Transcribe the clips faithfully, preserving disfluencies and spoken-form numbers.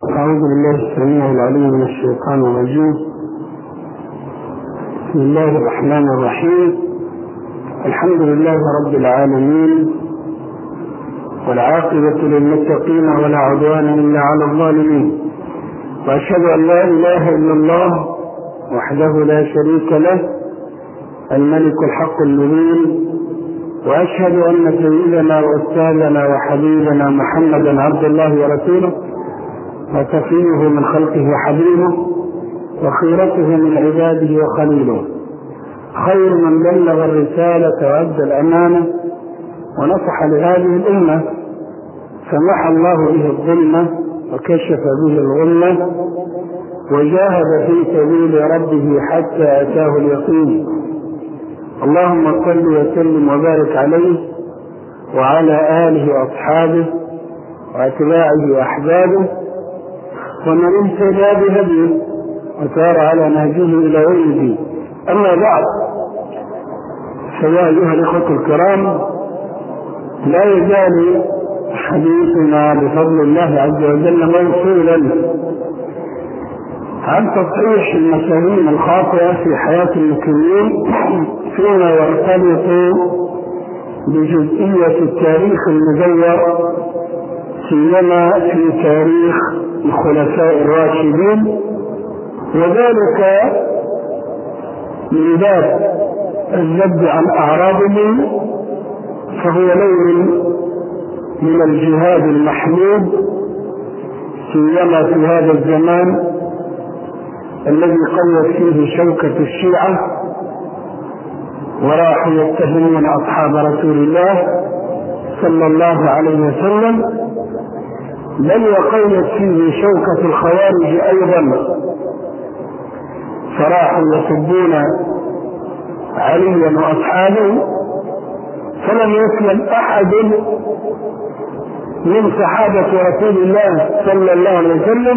أعوذ بالله السميع العليم من الشيطان الرجيم. بسم الله الرحمن الرحيم. الحمد لله رب العالمين، والعاقبة للمتقين ولا عدوان إلا على الظالمين، وأشهد أن لا إله إلا الله وحده لا شريك له الملك الحق المبين، وأشهد أن سيدنا وأستاذنا وحبيبنا محمدا عبد الله ورسوله وصفيه من خلقه وحبيبه وخيرته من عباده وخليله، خير من بلغ الرسالة وأدى الأمانة ونصح لهذه الأمة، سمح الله به الظلمة وكشف به الغمة، وجاهد في سبيل ربه حتى أتاه اليقين. اللهم صل وسلم وبارك عليه وعلى آله وأصحابه وأتباعه وأحبابه ومن اهتدى بهديه وسار على نهجه إلى يوم الدين. أما بعد، فيا أيها الإخوة الكرام، لا يزال حديثنا بفضل الله عز وجل موصولا عن تصحيح المفاهيم الخاطئة في حياة المسلمين فيما يرتبط بجزئية التاريخ المزور، سيما في تاريخ الخلفاء الراشدين، وذلك من باب الذب عن أعراضهم، فهو نوع من الجهاد المحمود، سيما في هذا الزمان الذي قوت فيه شوكة الشيعة وراحوا يتهمون أصحاب رسول الله صلى الله عليه وسلم، بل وقوت فيه شوكة الخوارج أيضا، فراحوا يسبون عليا وأصحابه، فلم يسلم أحد من صحابة رسول الله صلى الله عليه وسلم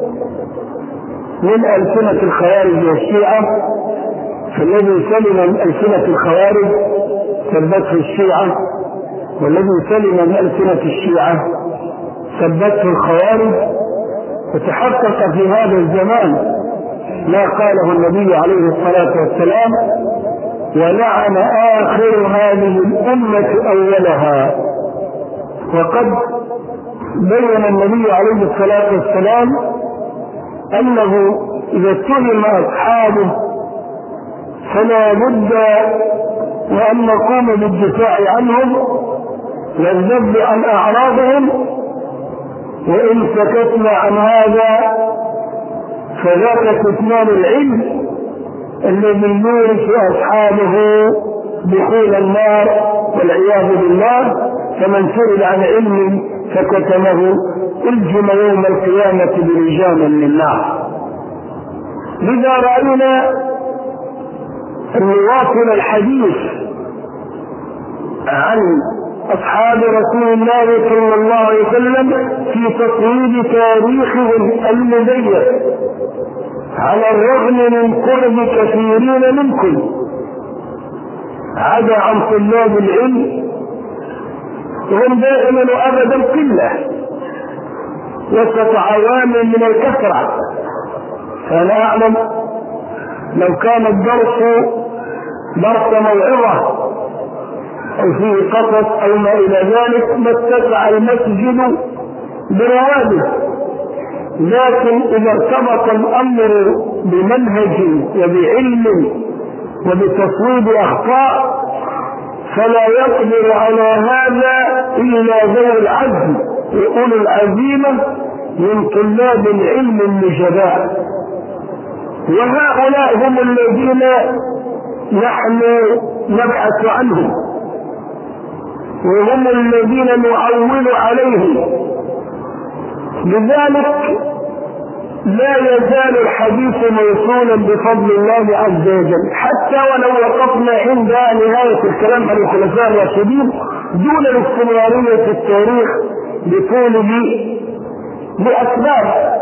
من ألسنة الخوارج والشيعة، فالذي سلم من ألسنة الخوارج ثبته الشيعة، والذي سلم من ألسنة الشيعة ثبته الخوارج. وتحقق في هذا الزمان ما قاله النبي عليه الصلاة والسلام: ولعن آخر هذه الأمة أولها. وقد بين النبي عليه الصلاة والسلام أنه إذا اتهم أصحابه فلا بد وأن نقوم بالدفاع عنهم والذب عن أعراضهم، وإن سكتنا عن هذا فذاك كتمان العلم الذي يورث أصحابه دخول النار والعياذ بالله. فمن سئل عن علم فكتمه الجم يوم القيامة بلجام من نار. لذا رأينا أن نواصل الحديث عن أصحاب رسول الله صلى الله عليه وسلم في تصويب تاريخهم المزيف، على الرغم من قرب كثيرين منكم عدا عن طلاب العلم، وهم دائما وأبدا قلة وسط عوامل من الكثرة. فأنا أعلم لو كان الدرس درس موعظة أو فيه قصص أو ما إلى ذلك ما اتسع المسجد برواده، لكن إذا ارتبط الأمر بمنهج وبعلم وبتصويب أخطاء فلا يقدر على هذا إلا ذوي العزم وأولو العزيمة من طلاب العلم النجباء، وهؤلاء هم الذين نحن نبحث عنهم، وهم الذين نعول عليهم. لذلك لا يزال الحديث موصولا بفضل الله عز وجل، حتى ولو وقفنا عند نهاية الكلام عن الخلفاء الراشدين دون الاستمرارية في التاريخ بطوله لأسباب،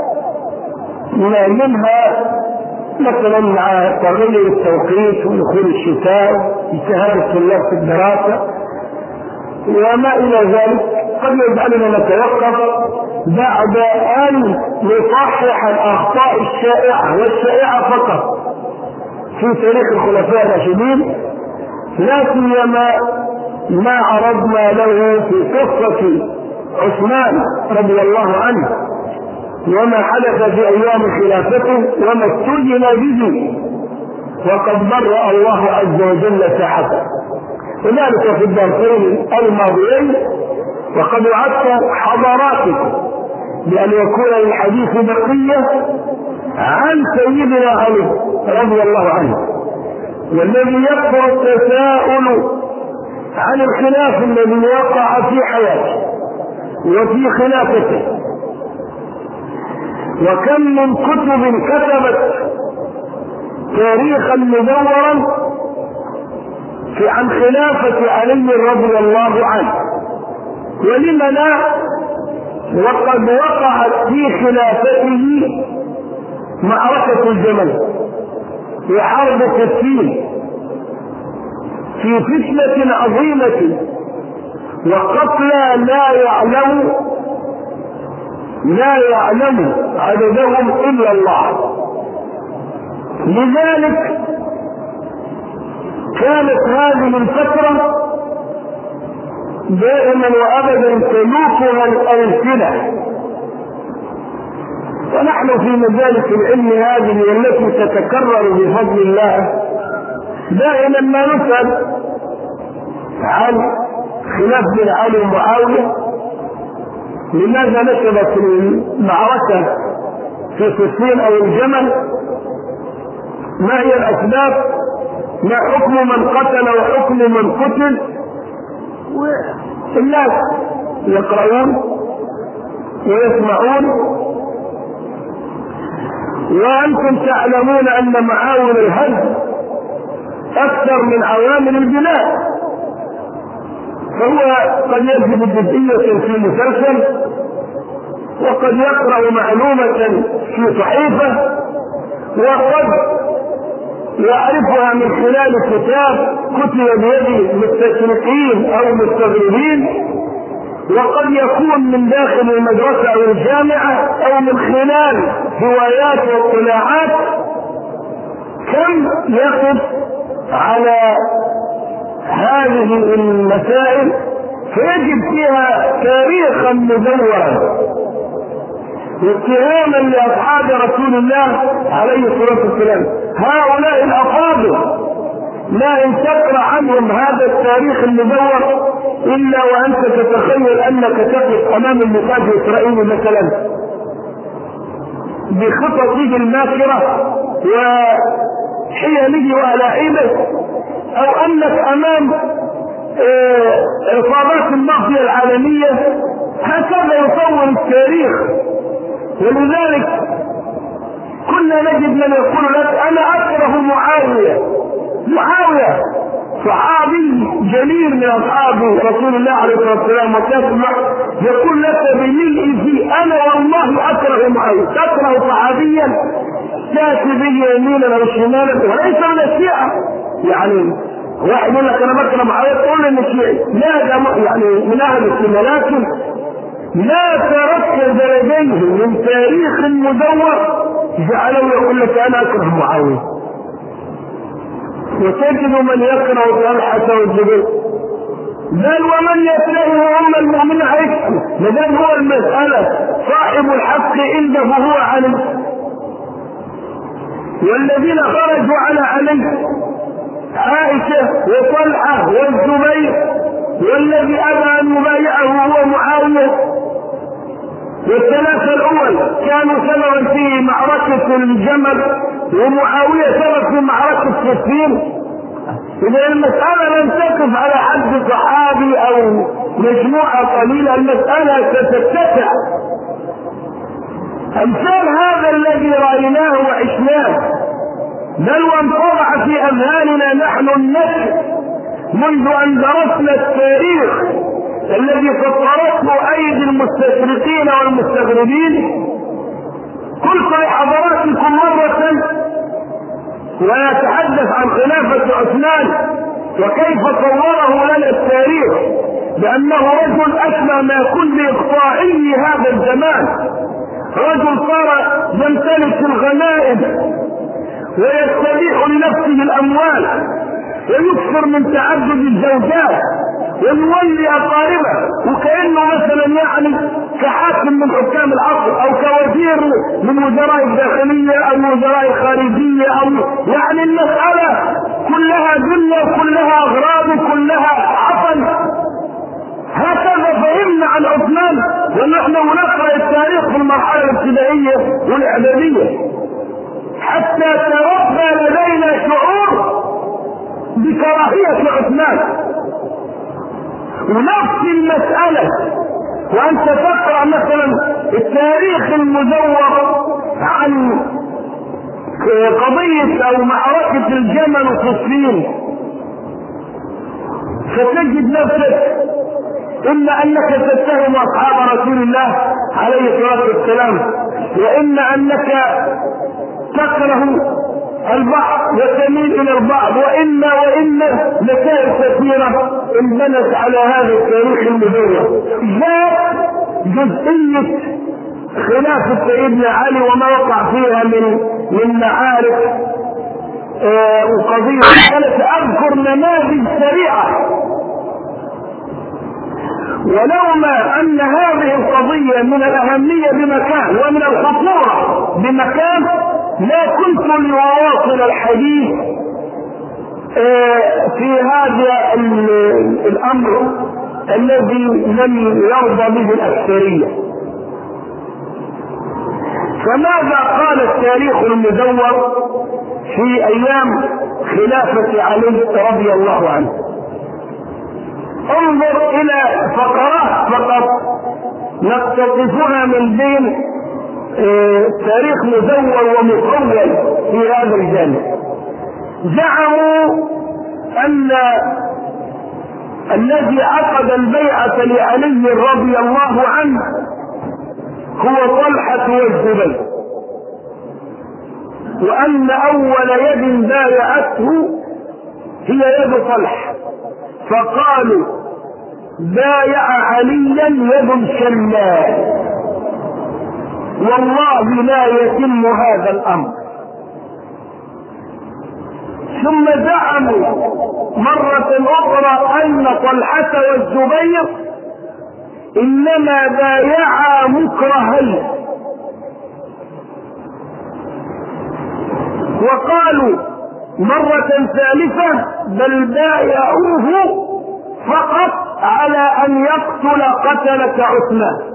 منها مثلا مع تغير التوقيت ودخول الشتاء، اجتهاد الطلاب في الدراسة وما إلى ذلك، قد يجعلنا نتوقف بعد أن نصحح الأخطاء الشائعة والشائعة فقط في تاريخ الخلفاء الراشدين، لا سيما ما عرضنا له في قصة عثمان رضي الله عنه وما حدث في أيام خلافته وما استجن به وقد برأ الله عز وجل ساحته، وذلك في الدرسين الماضيين. وقد وعدت حضراتكم بأن يكون الحديث بقية عن سيدنا علي رضي الله عنه، والذي يكثر التساؤل عن الخلاف الذي وقع في حياته وفي خلافته، وكم من كتب كتبت تاريخا مدورا في عن خلافة علي رضي الله عنه، ولم لا، وقد وقعت في خلافته معركة الجمل وحرب سفين في فتنة عظيمة وقتلى لا يعلم لا يعلم عددهم إلا الله. لذلك كانت هذه الفترة دائما وأبدا تلوكها الألسنة، ونحن في مجالس العلم هذه التي تتكرر بفضل الله دائما ما نسأل عن خلاف بين علي ومعاوية، لماذا نشبت المعركة في سفين أو الجمل، ما هي الأسباب، ما حكم من قتل وحكم من قتل. والناس يقرؤون ويسمعون، وأنتم تعلمون أن معاول الهد أكثر من عوامل البناء، فهو قد يجد جزئية في مسلسل، وقد يقرأ معلومة في صحيفة، وقد يعرفها من خلال كتاب كتب بيد مستشرقين أو مستغربين، وقد يكون من داخل المدرسة أو الجامعة أو من خلال هوايات واطلاعات. كم يقف على هذه المسائل فيجد فيها تاريخا مدورا واتهاما لاصحاب رسول الله عليه الصلاه والسلام. هؤلاء الافاضل لا ان تقرا عنهم هذا التاريخ المدور الا وانت تتخيل انك تقف امام المقاتل الاسرائيلي مثلا بخططه الماكره وحيله والاعيبه، او انك امام عصابات المافيا العالميه. هكذا يصور التاريخ. ولذلك كنا نجد من يقول لك انا اكره معاويه. معاويه صحابي جليل من اصحاب رسول الله عليه الصلاه والسلام، وكان يقول لك بملء في انا والله اكره معاويه. تكره صحابيا تاتي به يمينا او شمالا وليس من الشيعه. يعني واحد يقول لك انا بكره معاويه تقول ان الشيعي لا ده يعني من اهل السنه، لكن لا تركز لديه من تاريخ مدور جعله يقول لك انا اكره معاويه. وتجد من يكره طلحه والزبير، بل ومن يكرهه هم المؤمنين عيشه، لذلك هو المساله صاحب الحق عنده هو علي، والذين خرجوا على علي عائشه وطلحه والزبير، والذي ابى ان يبايعه هو معاويه. والثلاثه الاول كانوا سببا في معركه الجمل، ومعاويه سبب في معركه سفين. اذا المساله لم تقف على حد صحابي او مجموعه قليله، المساله ستتسع. امثال هذا الذي رايناه وعشناه بل وانطبع في اذهاننا نحن النشء منذ ان درسنا التاريخ الذي فطرته ايدي المستشرقين والمستغربين. قلت لحضراتكم مرة ويتحدث عن خلافة عثمان وكيف صوره لنا التاريخ لأنه رجل أسمى ما يكون لإقطاعي هذا الزمان، رجل صار يمتلك الغنائم ويستبيح لنفسه الأموال ويكثر من تعدد الزوجات ويولي أقاربه، وكأنه مثلا يعني كحاكم من حكام العصر أو كوزير من وزراء الداخلية أو وزراء الخارجية، أو يعني المسألة كلها دنيا وكلها أغراض وكلها عفن. هكذا فهمنا عن عثمان ونحن نقرأ التاريخ في المرحلة الابتدائية والإعدادية، حتى تربى لدينا شعور بكراهية عثمان. ونفس المسألة وأنت تقرأ مثلا التاريخ المزور عن قضية أو معركة الجمل وصفين، فتجد نفسك إما أنك تتهم أصحاب رسول الله عليه الصلاة والسلام، وإما أنك تكره البعض وتميل إلى البعض، وإما وإما مسائل كثيرة انبنت على هذا التاريخ المزور. جاء جزئية خلافة سيدنا علي وما وقع فيها من من معارك آه وقضية. أذكر نماذج سريعة، ولولا أن هذه القضية من الأهمية بمكان ومن الخطورة بمكان لا كنت لأواصل الحديث في هذا الأمر الذي لم يرضى به الأكثرية. فماذا قال التاريخ المزور في أيام خلافة علي رضي الله عنه؟ انظر إلى فقرات فقط نقتطفها من بين تاريخ مزور ومطول في هذا الجانب. زعموا أن الذي عقد البيعة لعلي رضي الله عنه هو طلحة والزبير، وأن أول يد بايعته هي يد طلحة، فقالوا بايع عليا يد شمال، والله لا يتم هذا الأمر. ثم زعموا مرة أخرى أن طلحة والزبير إنما بايعا مكرهين، وقالوا مرة ثالثة بل بايعوه فقط على أن يقتل قتلة عثمان.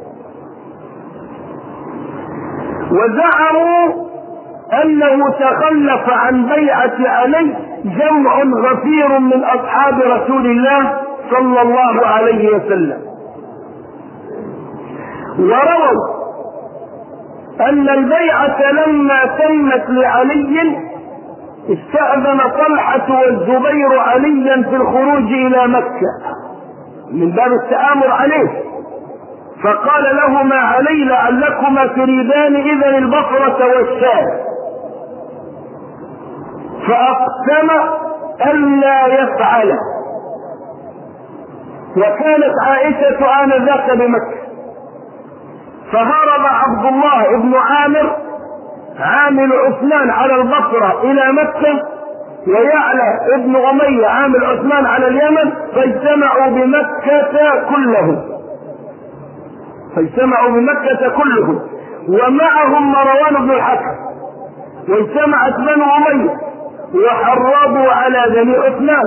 وزعموا أنه تخلف عن بيعة علي جمع غفير من أصحاب رسول الله صلى الله عليه وسلم. ورووا أن البيعة لما تمت لعلي استأذن طلحة والزبير عليا في الخروج إلى مكة من باب التآمر عليه، فقال لهما علي لعلكما تريدان إذن البصرة والشام، فأقسم ألا يفعل. وكانت عائشة آنذاك بمكة، فهرب عبد الله بن عامر عامل عثمان على البصرة إلى مكة، ويعلى ابن أمية عامل عثمان على اليمن، فاجتمعوا بمكة كلهم فاجتمعوا بمكة كلهم ومعهم مروان بن الحكم، واجتمعت بنو أمية وحرضوا على بني عثمان،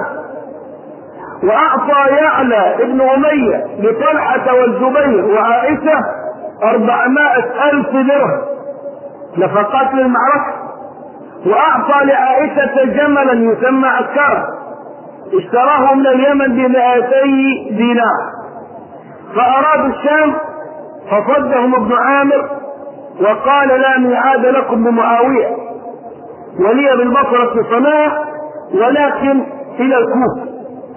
وأعطى يعلى ابن أمية لطلحة والزبير وعائشة أربعمائة ألف درهم نفقات للمعركة، وأعطى لعائشة جملا يسمى عكارا اشتراه من اليمن بمئتي دينار. فأرادوا الشام فصدهم ابن عامر وقال لا ميعاد لكم بمعاوية ولي بالبصرة صناع ولكن إلى الكوفة.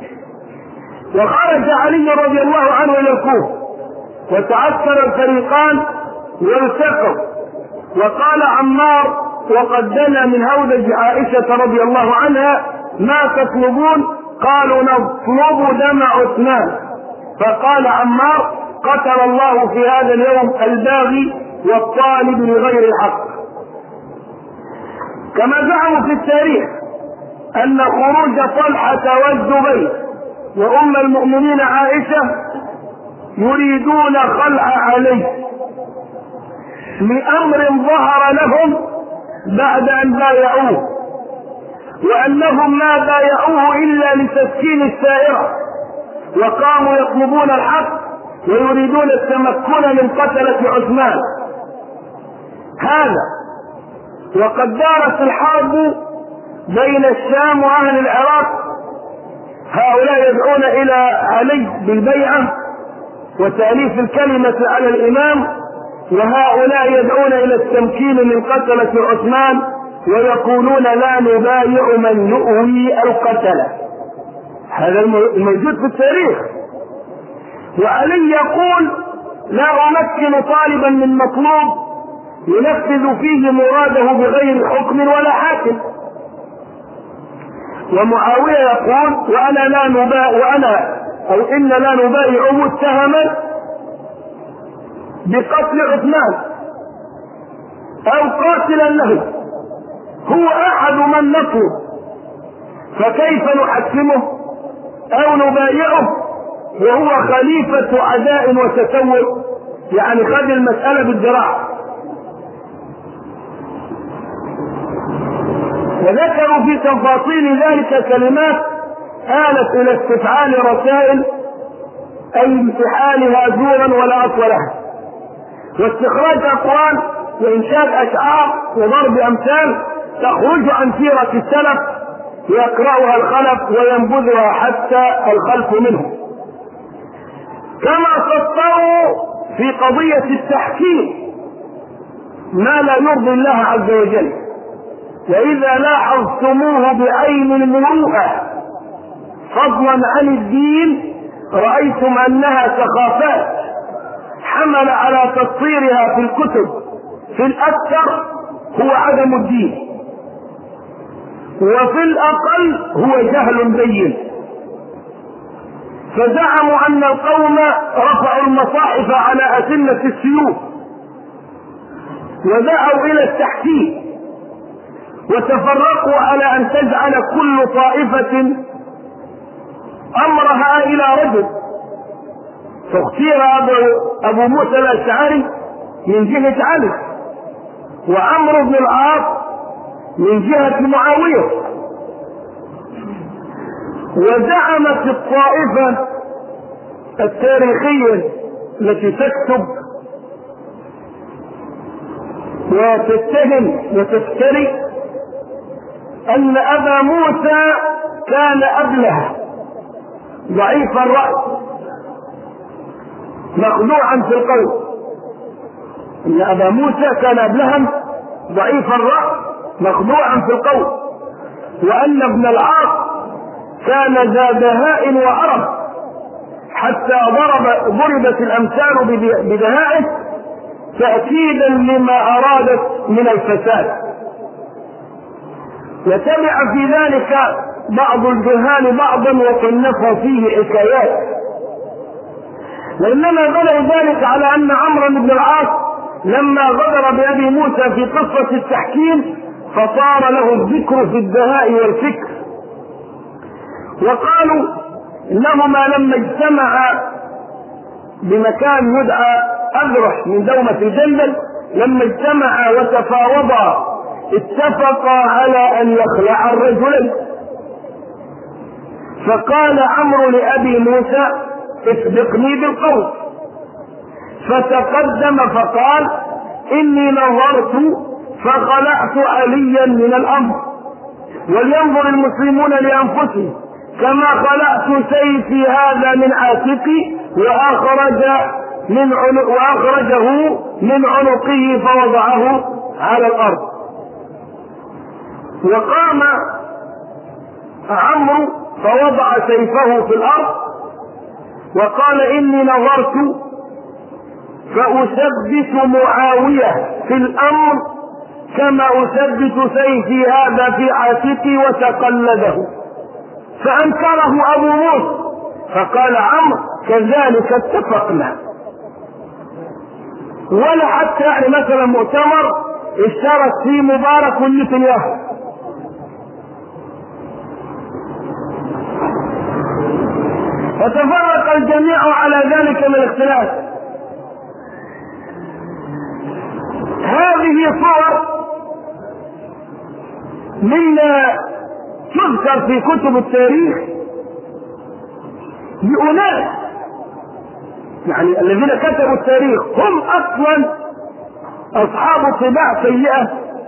وخرج علي رضي الله عنه إلى الكوفة وتعثر الفريقان والتقوا، وقال عمار وقد دنا من هودج عائشة رضي الله عنها ما تطلبون؟ قالوا نطلب دم عثمان. فقال عمار: قتل الله في هذا اليوم الباغي والطالب لغير الحق. كما زعموا في التاريخ أن خروج طلحة والزبير وأم المؤمنين عائشة يريدون خلع علي لأمر ظهر لهم بعد أن بايعوه، وأنهم ما بايعوه إلا لتسكين السائرة، وقاموا يطلبون الحق ويريدون التمكن من قتلة عثمان. هذا وقد دارت الحرب بين الشام وأهل العراق، هؤلاء يدعون إلى علي بالبيعة وتأليف الكلمة على الإمام، وهؤلاء يدعون إلى التمكين من قتلة عثمان ويقولون لا نبايع من يؤوي القتلة. هذا الموجود في التاريخ. وعلي يقول: لا أمكن طالبا من مطلوب ينفذ فيه مراده بغير حكم ولا حاكم. ومعاوية يقول: وأنا لا نبايع وأنا أو إن لا نبايع متهما بقتل عثمان أو قاتلا له، هو أحد من نطلب، فكيف نحكمه أو نبايعه وهو خليفة عداء وتسول؟ يعني خذ المسألة بالذراع. وذكروا في تفاصيل ذلك كلمات آلت إلى استفعال رسائل أي امتحانها زورا ولا أصل لها، واستخراج أقوال وإنشاد أشعار وضرب أمثال تخرج عن سيرة السلف يقرأها الخلف وينبذها حتى الخلف منه. كما سطروا في قضية التحكيم ما لا يرضي الله عز وجل، وإذا لاحظتموه بعين المروءة فضلا عن الدين رأيتم أنها سخافات حمل على تسطيرها في الكتب في الأكثر هو عدم الدين، وفي الأقل هو جهل بين. فزعموا أن القوم رفعوا المصاحف على أسنة السيوف ودعوا إلى التحكيم، وتفرقوا على أن تجعل كل طائفة أمرها إلى رجل، فاختير أبو موسى الأشعري من جهة علي، وعمرو بن العاص من جهة معاوية. وزعمت الطائفة التاريخية التي تكتب وتتهم وتفتري أن أبا موسى كان أبله ضعيف الرأي مخدوعا في القول، أن أبا موسى كان أبلها ضعيف الرأي مخدوعا في القول، وأن ابن العاص كان ذا دهاء وعرب حتى ضرب ضربت الأمثال بدهائه تأكيدا لما أرادت من الفساد. وتبع في ذلك بعض الجهال بعضا وصنف فيه حكايات، وإنما بلغ ذلك على أن عمرو بن العاص لما غدر بأبي موسى في قصة التحكيم فصار له الذكر في الدهاء والفكر. وقالوا إنهما لما اجتمعا بمكان يدعى أذرح من دومة الجندل، لما اجتمعا وتفاوضا اتفقا على أن يخلع الرجلين. فقال عمرو لأبي موسى: اسبقني بالقول. فتقدم فقال: إني نظرت فخلعت عليا من الأمر، ولينظر المسلمون لأنفسهم، كما خلعت سيفي هذا من عاتقي وأخرج من عنق وأخرجه من عنقه فوضعه على الأرض. وقام عمرو فوضع سيفه في الأرض وقال: إني نظرت فأثبت معاوية في الأمر كما أثبت سيفي هذا في عاتقي، وتقلده. فأنكره أبو موسى فقال عمرو: كذلك اتفقنا. ولا حتى يعني مثلا مؤتمر اشترك فيه مبارك ونتنياهو، فتفرق الجميع على ذلك من الاختلاف. هذه صور مما تذكر في كتب التاريخ لأناس يعني الذين كتبوا التاريخ هم أصلا أصحاب طباع سيئة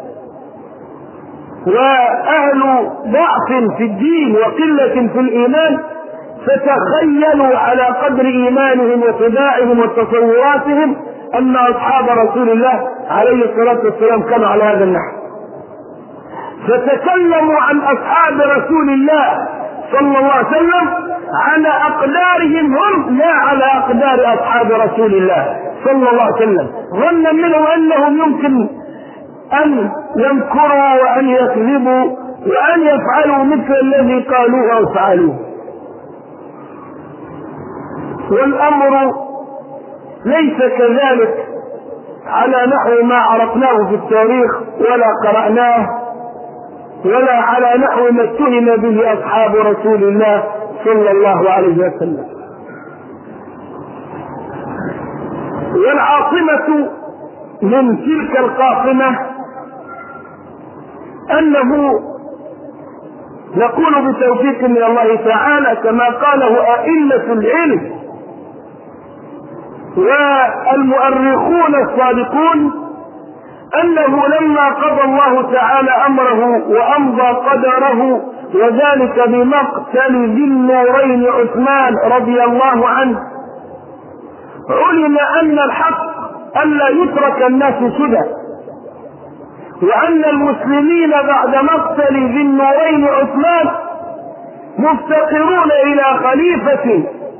وأهل ضعف في الدين وقلة في الإيمان، فتخيلوا على قدر إيمانهم وطباعهم وتصوراتهم أن أصحاب رسول الله عليه الصلاة والسلام كانوا على هذا النحو، فتكلموا عن أصحاب رسول الله صلى الله عليه وسلم على أقدارهم هم لا على أقدار أصحاب رسول الله صلى الله عليه وسلم، ظنا منهم أنهم يمكن أن يمكروا وأن يكذبوا وأن يفعلوا مثل الذي قالوه أو فعلوه. والأمر ليس كذلك على نحو ما عرفناه في التاريخ ولا قرأناه، ولا على نحو ما اتهم به أصحاب رسول الله صلى الله عليه وسلم. والعاصمة من تلك القاصمة أنه نقول بتوفيق من الله تعالى كما قاله أئمة العلم والمؤرخون الصادقون أنه لما قضى الله تعالى أمره وأمضى قدره وذلك بمقتل ذي النورين عثمان رضي الله عنه، علم أن الحق ألا يترك الناس سدى، وأن المسلمين بعد مقتل ذي النورين عثمان مفتقرون إلى خليفة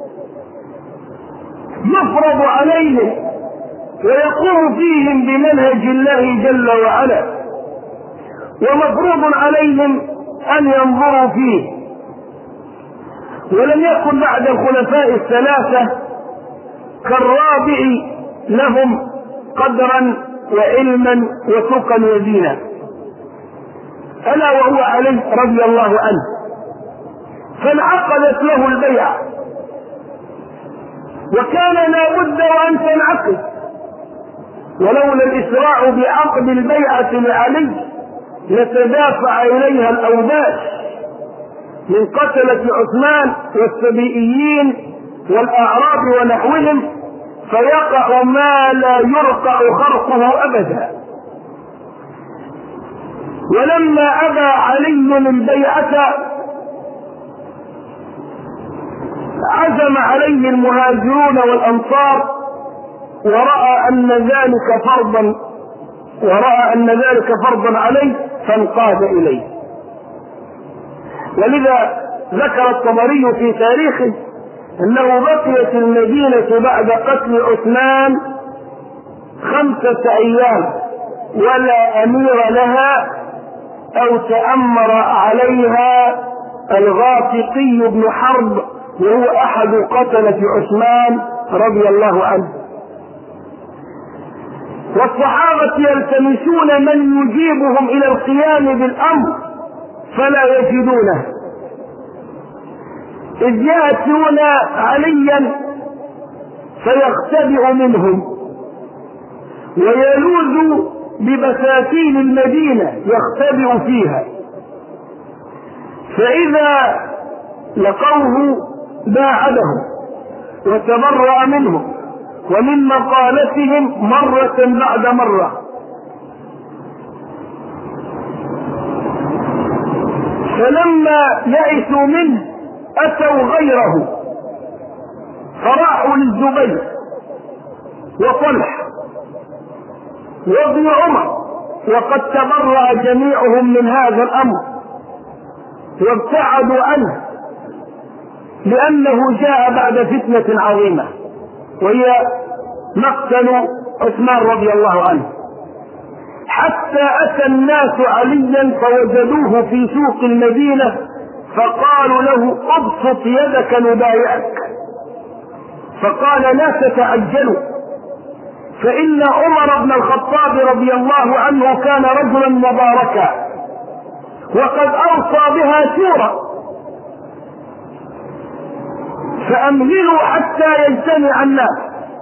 يفرض عليهم ويقوم فيهم بمنهج الله جل وعلا، ومفروض عليهم أن ينظروا فيه. ولم يكن بعد الخلفاء الثلاثة كالرابع لهم قدرا وعلما وتقا ودينا، ألا وهو علي رضي الله عنه، فانعقدت له البيعة، وكان لا بد وأن تنعقد، ولولا الإسراع بعقد البيعة لعلي لتدافع إليها الأوباش من قتلة عثمان والسبيئيين والأعراب ونحوهم، فيقع ما لا يرقع خرقه أبدا. ولما أبى علي البيعة عزم عليه المهاجرون والأنصار، ورأى أن ذلك فرضا ورأى أن ذلك فرضا عليه فانقاد إليه. ولذا ذكر الطبري في تاريخه أنه بقيت المدينة بعد قتل عثمان خمسة أيام ولا أمير لها أو تأمر عليها الغافقي بن حرب، وهو أحد قتلة عثمان رضي الله عنه. والصحابة يلتمسون من يجيبهم إلى القيام بالأمر فلا يجدونه، إذ يأتون عليا فيختبئ منهم ويلوذ ببساتين المدينة يختبئ فيها، فإذا لقوه باعدهم وتبرأ منهم ومن مقالتهم مرة بعد مرة. فلما يئسوا منه أتوا غيره فراحوا للزبير وطلح وابن عمر، وقد تبرأ جميعهم من هذا الأمر وابتعدوا عنه، لأنه جاء بعد فتنة عظيمة وهي مقتل عثمان رضي الله عنه، حتى أتى الناس عليا فوجدوه في سوق المدينة فقالوا له ابسط يدك نبايعك، فقال لا تتعجلوا، فإن عمر بن الخطاب رضي الله عنه كان رجلا مباركا وقد أوصى بها شورى، فأمهلوا حتى يجتمع الناس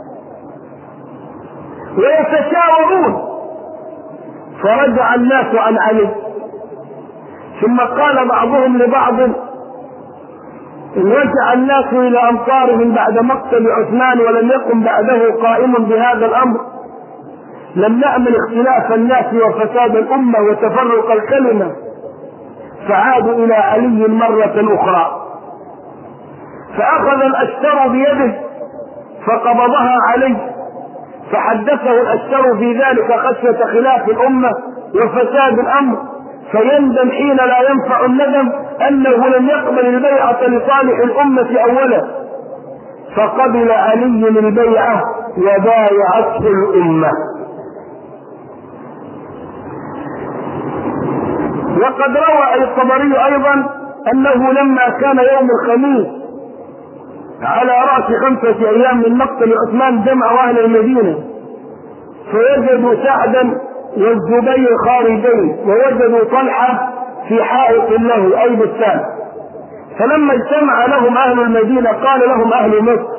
ويتشاورون. فرجع الناس عن علي، ثم قال بعضهم لبعض إن رجع الناس إلى أمصارهم بعد مقتل عثمان ولم يكن بعده قائم بهذا الأمر لم نأمن اختلاف الناس وفساد الأمة وتفرق الكلمة، فعادوا إلى علي مرة أخرى. فأخذ الأشتر بيده فقبضها عليه، فحدثه الأشتر في ذلك خشية خلاف الأمة وفساد الأمر، فيندم حين لا ينفع الندم أنه لم يقبل البيعة لصالح الأمة أولا، فقبل علي البيعة وبايعته الأمة. وقد روى الطبري أيضا أنه لما كان يوم الخميس على رأس خمسة أيام من مقتل عثمان جمع أهل المدينة، فوجدوا سعدا والزبير خارجين، ووجدوا طلحة في حائط له أي بستان. فلما اجتمع لهم أهل المدينة قال لهم أهل مصر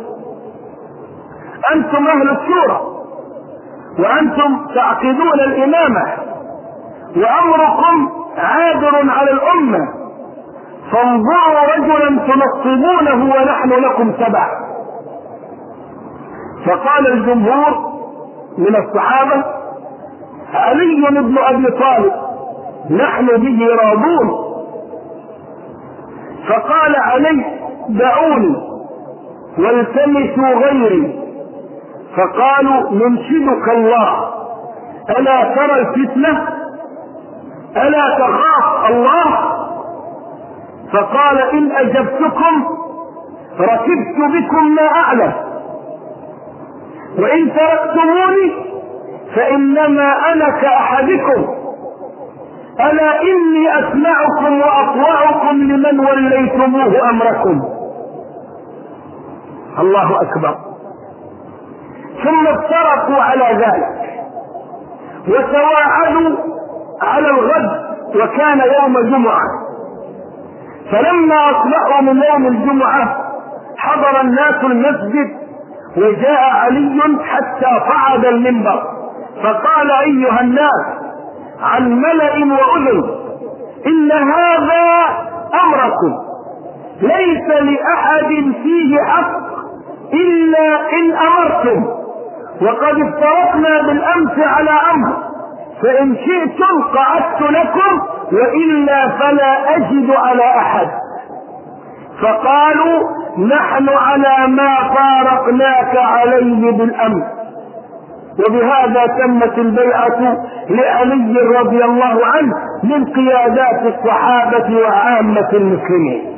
أنتم أهل الشورى وأنتم تعقدون الإمامة وأمركم عابر على الأمة، فانظروا رجلا تنصبونه ونحن لكم تبع. فقال الجمهور من الصحابة علي بن أبي طالب نحن به راضون. فقال علي دعوني والتمسوا غيري، فقالوا ننشدك الله ألا ترى الفتنة ألا تخاف الله؟ فقال إن أجبتكم ركبت بكم ما أعلم، وإن تركتموني فإنما أنا كأحدكم، ألا إني أسمعكم وأطوعكم لمن وليتموه أمركم. الله أكبر. ثم افترقوا على ذلك وتواعدوا على الغد، وكان يوم جمعة. فلما أصبحوا من يوم الجمعة حضر الناس المسجد، وجاء علي حتى صعد المنبر فقال أيها الناس عن ملأ وأذن إن هذا أمركم ليس لأحد فيه حق إلا إن أمرتم، وقد افترقنا بالأمس على أمر، فإن شئتم قعدت لكم وإلا فلا أجد على أحد. فقالوا نحن على ما فارقناك عليه بالأمس. وبهذا تمت البيعة لعلي رضي الله عنه من قيادات الصحابة وعامة المسلمين.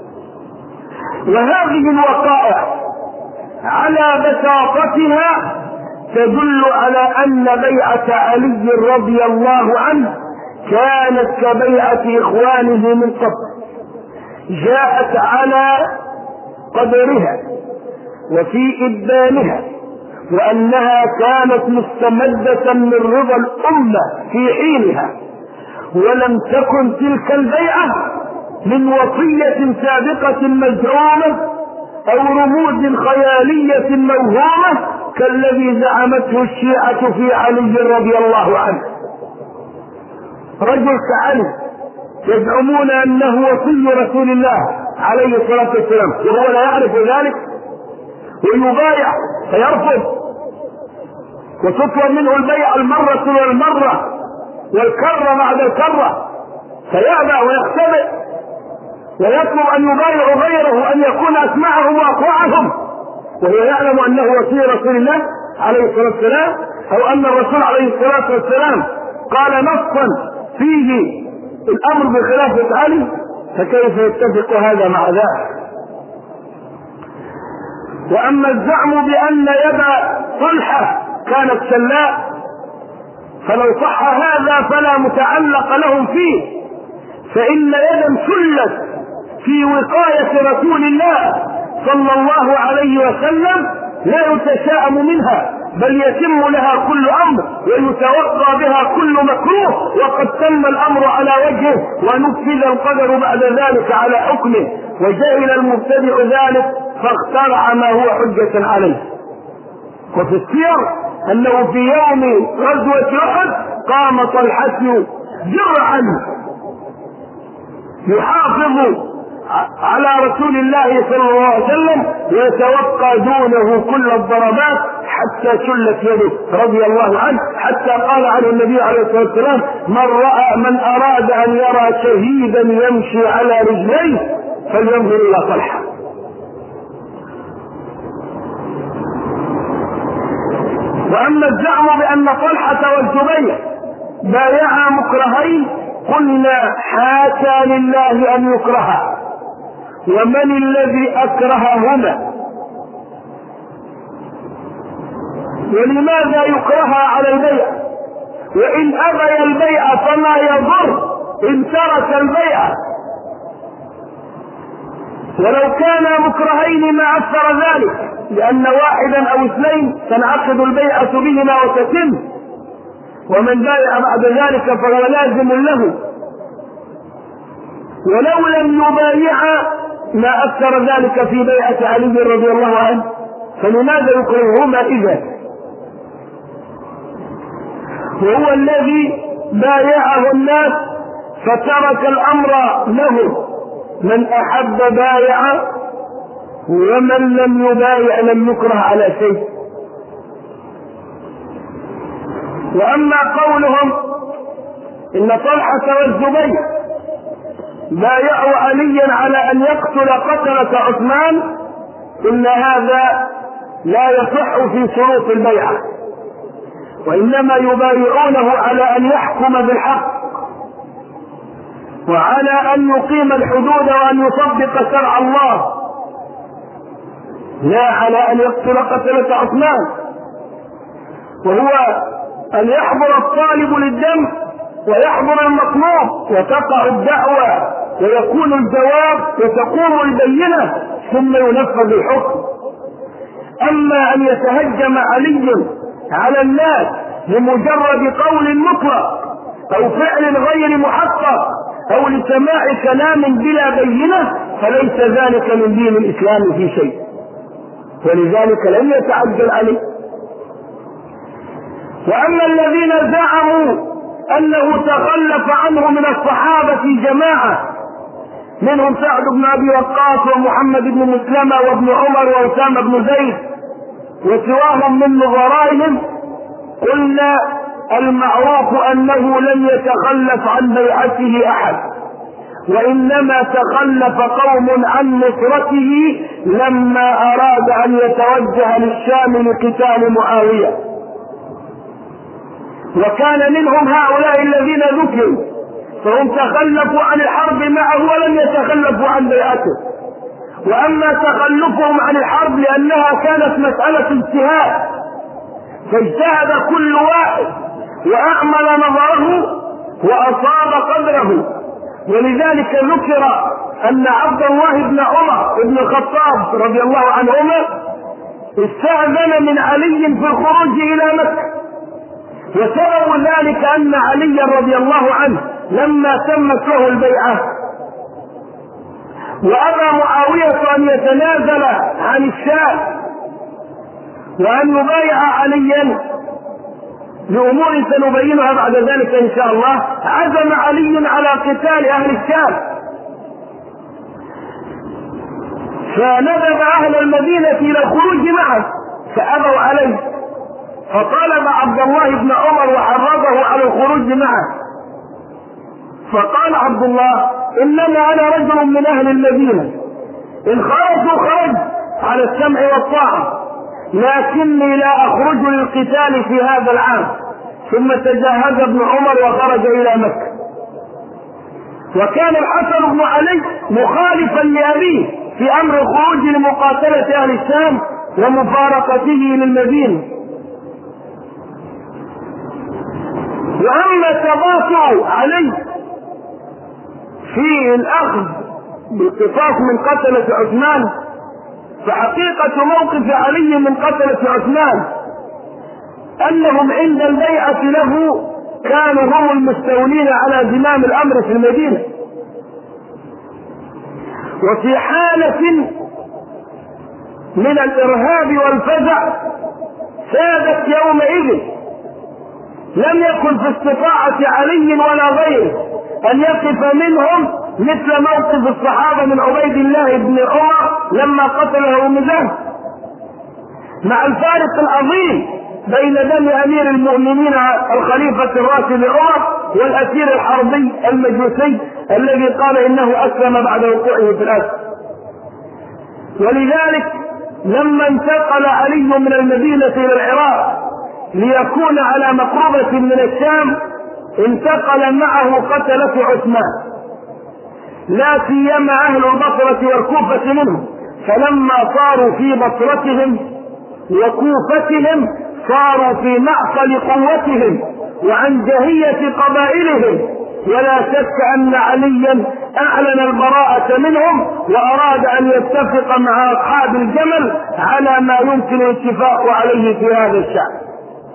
وهذه الوقائع على بساطتها تدل على أن بيعة علي رضي الله عنه كانت كبيعة إخوانه من قبل، جاءت على قدرها وفي إبانها، وأنها كانت مستمدة من رضا الأمة في حينها، ولم تكن تلك البيعة من وصية سابقة مزعومة أو رموز خيالية موهومة كالذي زعمته الشيعة في علي رضي الله عنه. رجل كعلي يزعمون أنه وصي رسول الله عليه الصلاة والسلام وهو لا يعرف ذلك، ويبايع فيرفض، وتطلب منه البيع المرة والمرة والكرة بعد الكرة فيأبى ويختبئ، ويطلب أن يبايع غيره أن يكون أسمعهم وأطوعهم، وهو يعلم أنه وصي رسول الله عليه الصلاة والسلام، أو أن الرسول عليه الصلاة والسلام قال نصا فيه الأمر بخلافة علي، فكيف يتفق هذا مع ذاك؟ وأما الزعم بأن يد طلحة كانت شلاء فلو صح هذا فلا متعلق لهم فيه، فإن يدا شلت في وقاية رسول الله صلى الله عليه وسلم لا يتشاءم منها، بل يتم لها كل أمر ويتوقع بها كل مكروه، وقد تم الأمر على وجهه ونفذ القدر بعد ذلك على حكمه، وجهل المبتدع ذلك فاخترع ما هو حجة عليه. وفي السير أنه في يوم غزوة أحد قام طلحة جرعا يحافظ على رسول الله صلى الله عليه وسلم ويتوقع دونه كل الضربات حتى شلت يده رضي الله عنه، حتى قال عنه النبي عليه الصلاة والسلام: من رأى من أراد أن يرى شهيدا يمشي على رجليه فلينظر إلى طلحة. وأما الزعم بأن طلحة والزبير بايعا مكرهين قلنا حاشا لله أن يكرها، ومن الذي أكرههما؟ ولماذا يكرها على البيع؟ وإن أبى البيع فما يضر إن ترك البيع، ولو كانا مكرهين ما أثر ذلك، لأن واحدا أو اثنين تنعقد البيعة بهما وتتم، ومن بايع بعد ذلك فهو لازم له، ولو لم يبايع ما أثر ذلك في بيعة علي رضي الله عنه، فلماذا يكرههما إذا؟ وهو الذي بايعه الناس فترك الأمر له، من أحب بايع ومن لم يبايع لم يكره على شيء. وأما قولهم إن طلحة والزبير بايعوا عليا على أن يقتل قتلة عثمان، إن هذا لا يصح في شروط البيعة، وإنما يبايعونه على أن يحكم بالحق وعلى أن يقيم الحدود وأن يطبق شرع الله، لا على أن يقتل قتلة عثمان، وهو أن يحضر الطالب للدم ويحضر المطلوب وتقع الدعوة ويكون الجواب وتقوم البينة ثم ينفذ الحكم. أما أن يتهجم علي على الناس بمجرد قول مطلق أو فعل غير محقق أو لسماع كلام بلا بينة فليس ذلك من دين الإسلام في شيء، ولذلك لم يتعجل عليه. وأما الذين زعموا أنه تخلف عنه من الصحابة جماعة، منهم سعد بن أبي وقاص ومحمد بن مسلمة وابن عمر وأسامة بن زيد وسواهم من نظرائهم، قلنا المعروف أنه لم يتخلف عن بيعته أحد، وإنما تخلف قوم عن نصرته لما أراد أن يتوجه للشام لقتال معاوية، وكان منهم هؤلاء الذين ذكروا، فهم تخلفوا عن الحرب معه ولم يتخلفوا عن بيعته. وأما تخلفهم عن الحرب لأنها كانت مسألة اجتهاد، فاجتهد كل واحد وأعمل نظره وأصاب قدره، ولذلك ذكر أن عبد الله بن عمر بن الخطاب رضي الله عنهما استأذن من علي في الخروج إلى مكة، وسبب ذلك أن علي رضي الله عنه لما تمت له البيعة وأبى معاوية أن يتنازل عن الشام وأن يبايع عليا لأمور سنبينها بعد ذلك إن شاء الله، عزم علي على قتال أهل الشام، فندب أهل المدينة إلى الخروج معه فأبوا عليه، فطالب عبد الله بن عمر وحرضه على الخروج معه، فقال عبد الله: إنما أنا رجل من أهل المدينة، إن خرجوا خرج على السمع والطاعة، لكني لا أخرج للقتال في هذا العام. ثم تجهز ابن عمر وخرج إلى مكة. وكان الحسن بن علي مخالفا لأبيه في أمر الخروج لمقاتلة أهل الشام ومفارقته للمدينة. وأما تباطؤ علي في الأخذ بالقصاص من قتلة عثمان فحقيقة موقف علي من قتلة عثمان أنهم عند البيعة له كانوا هم المستولين على زمام الأمر في المدينة، وفي حالة من الإرهاب والفزع سادت يومئذ. لم يكن في استطاعة علي ولا غيره أن يقف منهم مثل موقف الصحابة من عبيد الله بن عمر لما قتله مزاح، مع الفارق العظيم بين دم أمير المؤمنين الخليفة الراشد عمر والأسير الحربي المجوسي الذي قال إنه أسلم بعد وقوعه في الأسر. ولذلك لما انتقل علي من المدينة إلى العراق ليكون على مقربة من الشام انتقل معه قتلة عثمان، لا سيما أهل البصرة والكوفة منهم، فلما صاروا في بصرتهم وكوفتهم صاروا في معقل قوتهم وعنجهية قبائلهم، ولا شك أن عليا أعلن البراءة منهم وأراد أن يتفق مع أصحاب الجمل على ما يمكن الاتفاق عليه في هذا الشأن.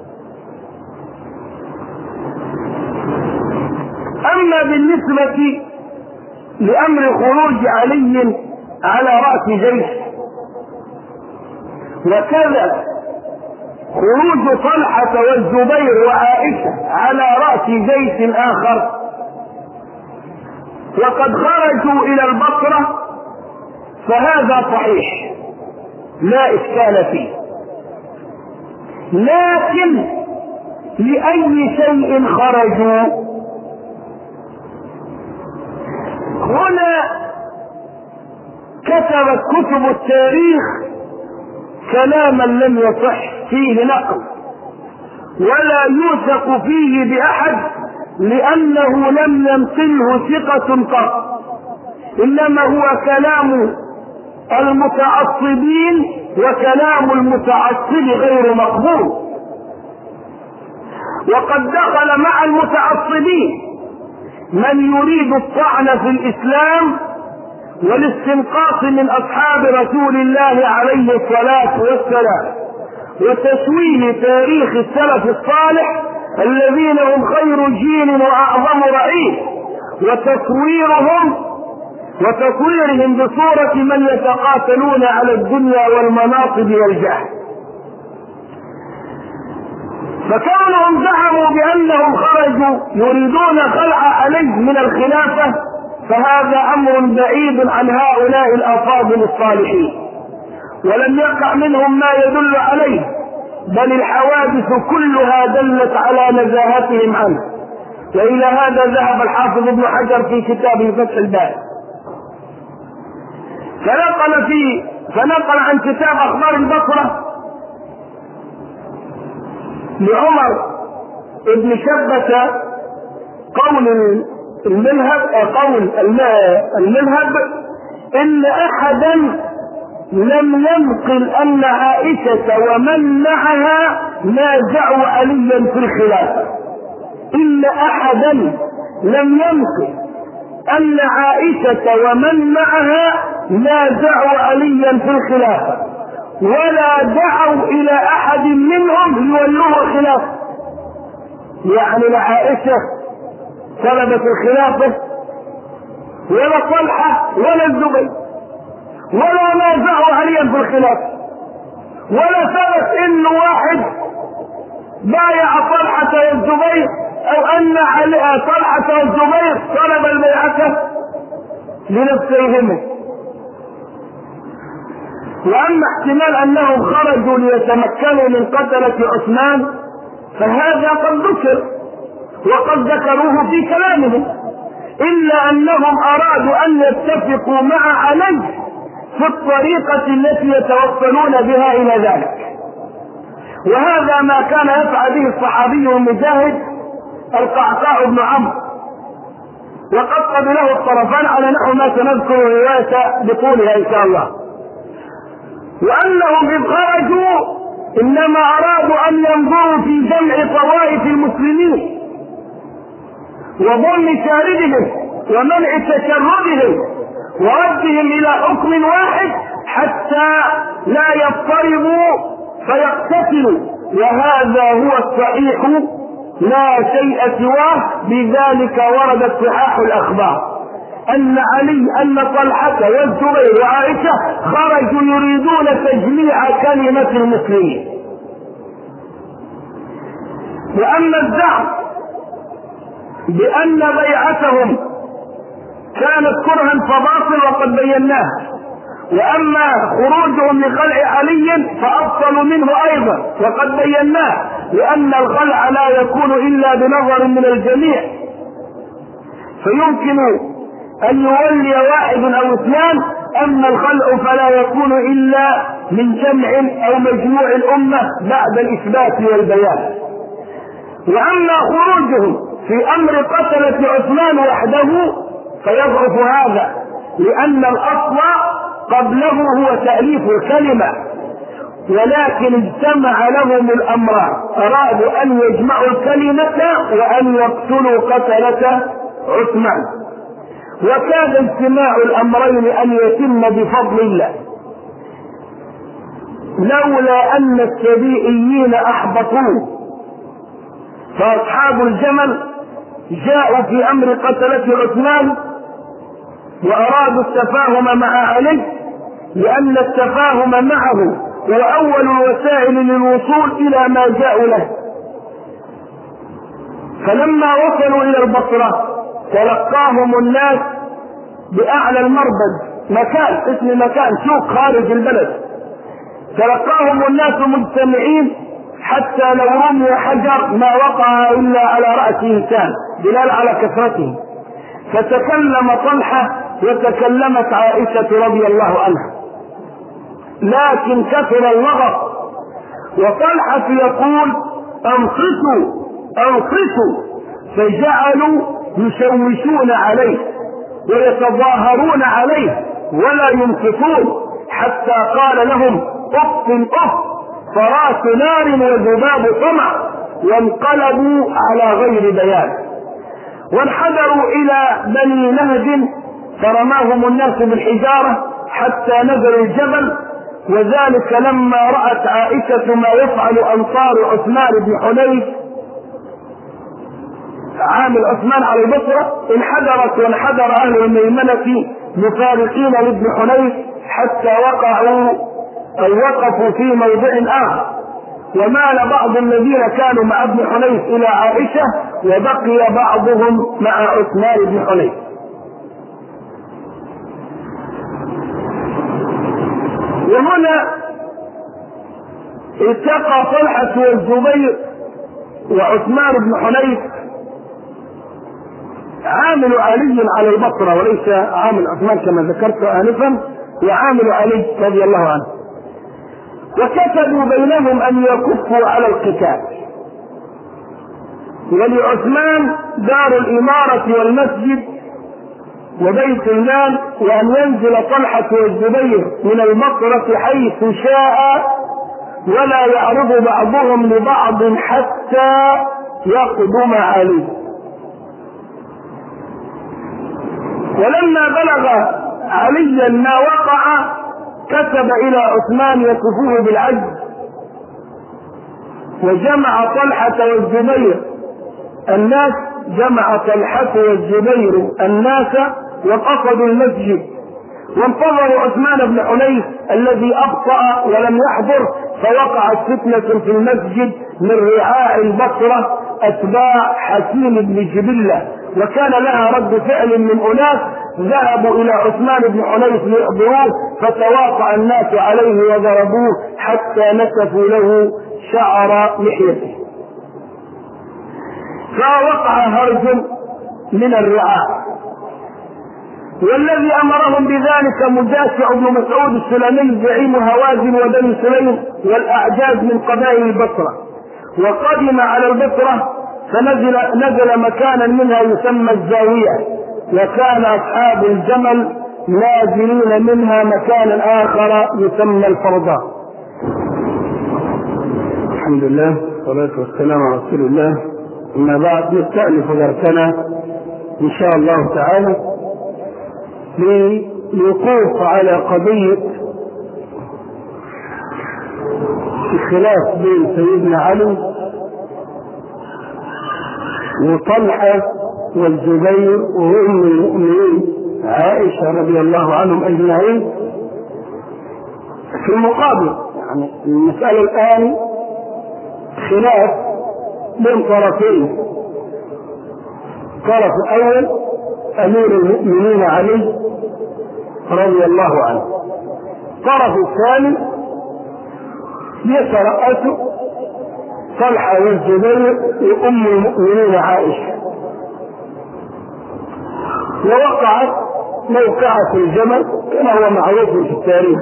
أما بالنسبة لأمر خروج علي على رأس جيش، وكذا خروج طلحة والزبير وعائشة على رأس جيش آخر، وقد خرجوا إلى البصرة، فهذا صحيح لا إشكال فيه. لكن لأي شيء خرجوا؟ هنا كتبت كتب التاريخ كلاما لم يصح فيه نقل ولا يوثق فيه بأحد، لأنه لم ينقله ثقة قط، إنما هو كلام المتعصبين، وكلام المتعصب غير مقبول. وقد دخل مع المتعصبين من يريد الطعن في الإسلام والاستنقاص من أصحاب رسول الله عليه الصلاة والسلام، وتشويه تاريخ السلف الصالح الذين هم خير جيل وأعظم رعيل، وتصويرهم وتصويرهم بصورة من يتقاتلون على الدنيا والمناصب والجاه. فكونهم زعموا بأنهم خرجوا يريدون خلع علي من الخلافة، فهذا أمر بعيد عن هؤلاء الأفاضل الصالحين، ولم يقع منهم ما يدل عليه، بل الحوادث كلها دلت على نزاهتهم عنه. وإلى هذا ذهب الحافظ ابن حجر في كتابه فتح الباري، فنقل في فنقل عن كتاب أخبار البصرة لعمر ابن شبة قول الملهب قول الملهب إن أحدا لم ينقل أن عائشة ومن معها نازعوا عليا في الخلافة. إن أحدا لم ينقل أن عائشة ومن معها نازعوا عليا في الخلافة، ولا دعوا إلى أحد منهم يولوه الخلافة. يعني لا عائشة طلبت الخلافة ولا طلحة ولا الزبير، ولا نازعوا عليا في الخلافة، ولا ثبت إن واحد بايع طلحة والزبير أو أن علي طلحة والزبير طلب البيعة لنفسيهما. وأما احتمال أنهم خرجوا ليتمكنوا من قتلة عثمان فهذا قد ذكر وقد ذكروه في كلامهم، إلا أنهم أرادوا أن يتفقوا مع علي في الطريقة التي يتوصلون بها إلى ذلك، وهذا ما كان يسعى به الصحابي المجاهد القعقاع بن عمرو، وقد قبله الطرفان على نحو ما سنذكر الرواية بطولها إن شاء الله. وأنهم إذ خرجوا إنما أرادوا أن ينظروا في جمع طوائف المسلمين وضم شاردهم ومنع تشردهم وردهم إلى حكم واحد حتى لا يضطربوا فيقتتلوا، وهذا هو الصحيح لا شيء سواه. بذلك وردت صحاح الأخبار أن علي أن طلحة والزبير وعائشة خرجوا يريدون تجميع كلمة المسلمين. وأما الزعم بأن بيعتهم كانت كرها فباطل وقد بيناه، وأما خروجهم لخلع علي فأبطل منه أيضا وقد بيناه، لأن الخلع لا يكون إلا بنظر من الجميع، فيمكن أن يولي واحد أو اثنان، أما الخلع فلا يكون إلا من جمع أو مجموع الأمة بعد الإثبات والبيان. وأما خروجهم في أمر قتلة عثمان وحده فيضعف هذا، لأن الأصل قبله هو تأليف الكلمة، ولكن اجتمع لهم الأمران، أرادوا أن يجمعوا الكلمة وأن يقتلوا قتلة عثمان، وكان اجتماع الأمرين أن يتم بفضل الله، لولا أن السبيئيين أحبطوه. فأصحاب الجمل جاءوا في أمر قتلة عثمان وأرادوا التفاهم مع علي، لأن التفاهم معه هو أول الوسائل للوصول إلى ما جاءوا له. فلما وصلوا إلى البصرة تلقاهم الناس بأعلى المربد، مكان اسم مكان سوق خارج البلد، تلقاهم الناس مجتمعين حتى لو رمي حجر ما وقع إلا على رأس إنسان دلالة على كثرته. فتكلم طلحة وتكلمت عائشة رضي الله عنها، لكن كثر اللغط، وطلحة يقول أنصتوا أنصتوا، فجعلوا يشوشون عليه ويتظاهرون عليه ولا ينصتون، حتى قال لهم أف أف فراس نار وذباب طمع، وانقلبوا على غير بيان. وانحدروا إلى بني نهد فرماهم الناس بالحجارة حتى نزلوا الجبل، وذلك لما رأت عائشة ما يفعل أنصار عثمان بن حنيف عامل عثمان على البصرة، انحدرت وانحدر أهل الميمنة مفارقين لابن حنيف حتى وقعوا أو وقفوا في موضع آخر، ومال بعض الذين كانوا مع ابن حنيف إلى عائشة وبقي بعضهم مع عثمان بن حنيف. وهنا التقى طلحة والزبير وعثمان بن حنيف عامل علي على البصرة وليس عامل عثمان كما ذكرت آنفا، وعامل علي رضي الله عنه، وكتبوا بينهم أن يكفوا على القتال، ولعثمان دار الإمارة والمسجد وبيت المال، وأن ينزل طلحة والزبير من البصرة حيث شاء، ولا يعرض بعضهم لبعض حتى يقدم عليه. ولما بلغ عليا ما وقع كتب إلى عثمان يكفوه بالعجز، وجمع طلحة والزبير الناس جمع طلحة والزبير الناس وقصدوا المسجد، وانتظروا عثمان بن حنيف الذي أبطأ ولم يحضر، فوقعت فتنة في المسجد من رعاع البصرة أتباع حكيم بن جبلة، وكان لها رد فعل من أناس ذهبوا إلى عثمان بن حنيف ليحضروه، فتواقع الناس عليه وضربوه حتى نسفوا له شعر لحيته، فوقع هرج من الرعاع. والذي أمرهم بذلك مجاشع بن مسعود السلمي زعيم هوازن وبني سليم والأعجاز من قبائل البصرة، وقدم على البصرة فنزل نزل مكانا منها يسمى الزاوية، وكان أصحاب الجمل نازلين منها مكانا آخر يسمى الفرضاء. الحمد لله والصلاة والسلام على رسول الله. أما بعد نستأنف درسنا إن شاء الله تعالى للوقوف على قضية الخلاف بين سيدنا علي وطلحة والزبير وأم المؤمنين عائشة رضي الله عنهم أجمعين. في المقابل يعني المسألة الآن خلاف بين طرفين، الطرف الأول أمير المؤمنين علي رضي الله عنه، الطرف الثاني يترأس طلحة والزبير وأم المؤمنين عائشة. ووقعت موقعة الجمل كما هو معروف في التاريخ،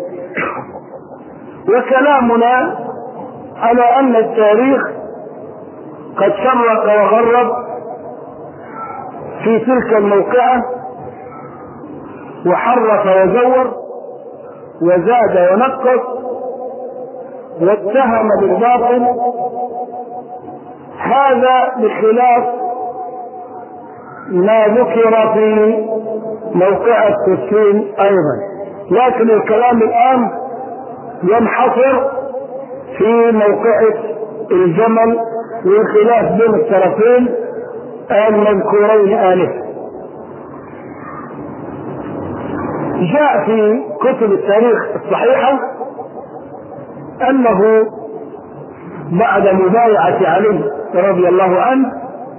وكلامنا على أن التاريخ قد شرق وغرب في تلك الموقعة وحرف وزور وزاد ونقص واتهم بالباطل، هذا بخلاف ما ذكر في موقعة سفين أيضا. لكن الكلام الآن ينحصر في موقعة الجمل والخلاف بين الطرفين المذكورين آنفا. جاء في كتب التاريخ الصحيحة أنه بعد مبايعة علي رضي الله عنه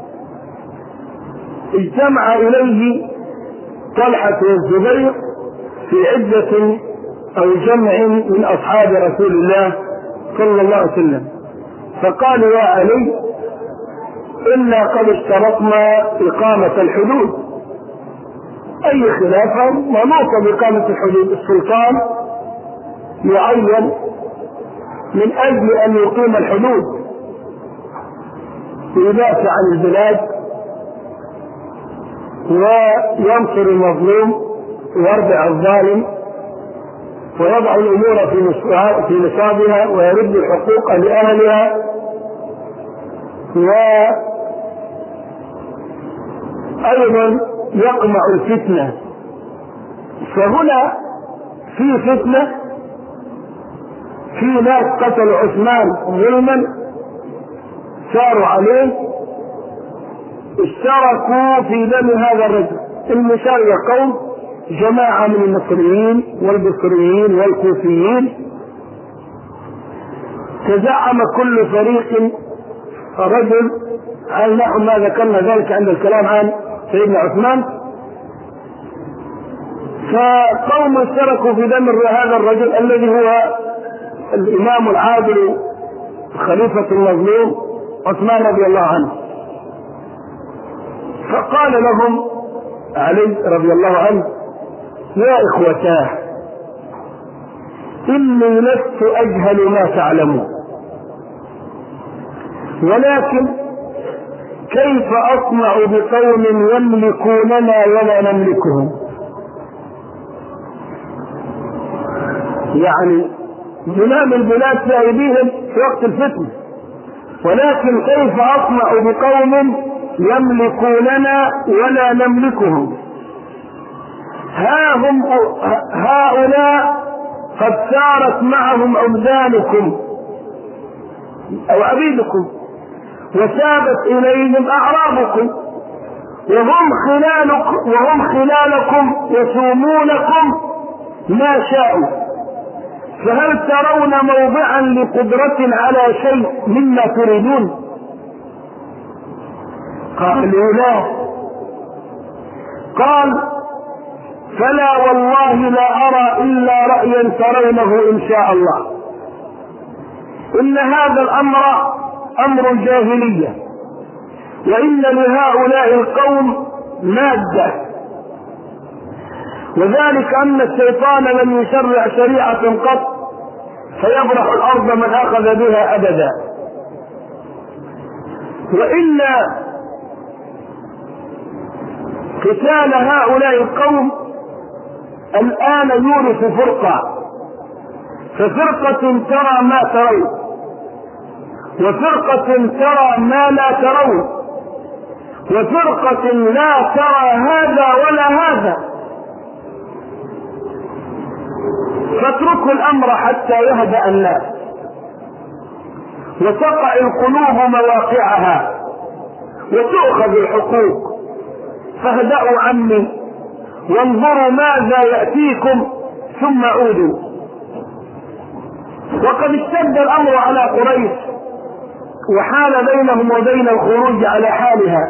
اجتمع إليه طلحة والزبير في عدة أو جمع من أصحاب رسول الله صلى الله عليه وسلم، فقالوا يا علي إنا قد اشترطنا إقامة الحدود. أي خلافة منوطة بإقامة الحدود، السلطان يعين من أجل أن يقيم الحدود ويدافع عن البلاد وينصر المظلوم ويرجع الظالم ويضع الأمور في نصابها ويرد الحقوق لأهلها وأيضا يقمع الفتنة. فهنا في فتنة، في ناس قتلوا عثمان ظلما ساروا عليه، اشتركوا في دم هذا الرجل. المثال يقول جماعة من المصريين والبصريين والكوفيين تزعم كل فريق رجل على نحو ما ذكرنا ذلك عند الكلام عن سيدنا عثمان، فقوم اشتركوا في دم هذا الرجل الذي هو الإمام العادل الخليفة المظلوم عثمان رضي الله عنه. فقال لهم علي رضي الله عنه يا إخوتاه إني لست أجهل ما تعلمون، ولكن كيف أصنع بقوم يملكوننا ولا نملكهم؟ يعني زمام البلاد في أيديهم في وقت الفتنة، ولكن كيف أصنع بقوم يملكوننا ولا نملكهم؟ ها هم هؤلاء قد سارت معهم عبدانكم أو عبيدكم وسابت إليهم أعرابكم، وهم خلالكم, وهم خلالكم يسومونكم ما شاءوا، فهل ترون موضعا لقدرة على شيء مما تريدون؟ قالوا لا. قال فلا والله لا أرى إلا رأيا ترونه إن شاء الله، إن هذا الأمر أمر جاهلية، وإن لهؤلاء القوم مادة، وذلك أن الشيطان لم يشرع شريعة قط فيبرح الأرض من أخذ بها أبدا، وإن قتال هؤلاء القوم الآن يورث فرقة، ففرقة ترى ما ترون وفرقة ترى ما لا ترون وفرقة لا ترى هذا ولا هذا، فاتركوا الأمر حتى يهدأ الناس. وتقع القلوب مواقعها وتؤخذ الحقوق. فاهدأوا عني وانظروا ماذا يأتيكم ثم عودوا. وقد اشتد الأمر على قريش وحال بينهم وبين الخروج على حالها،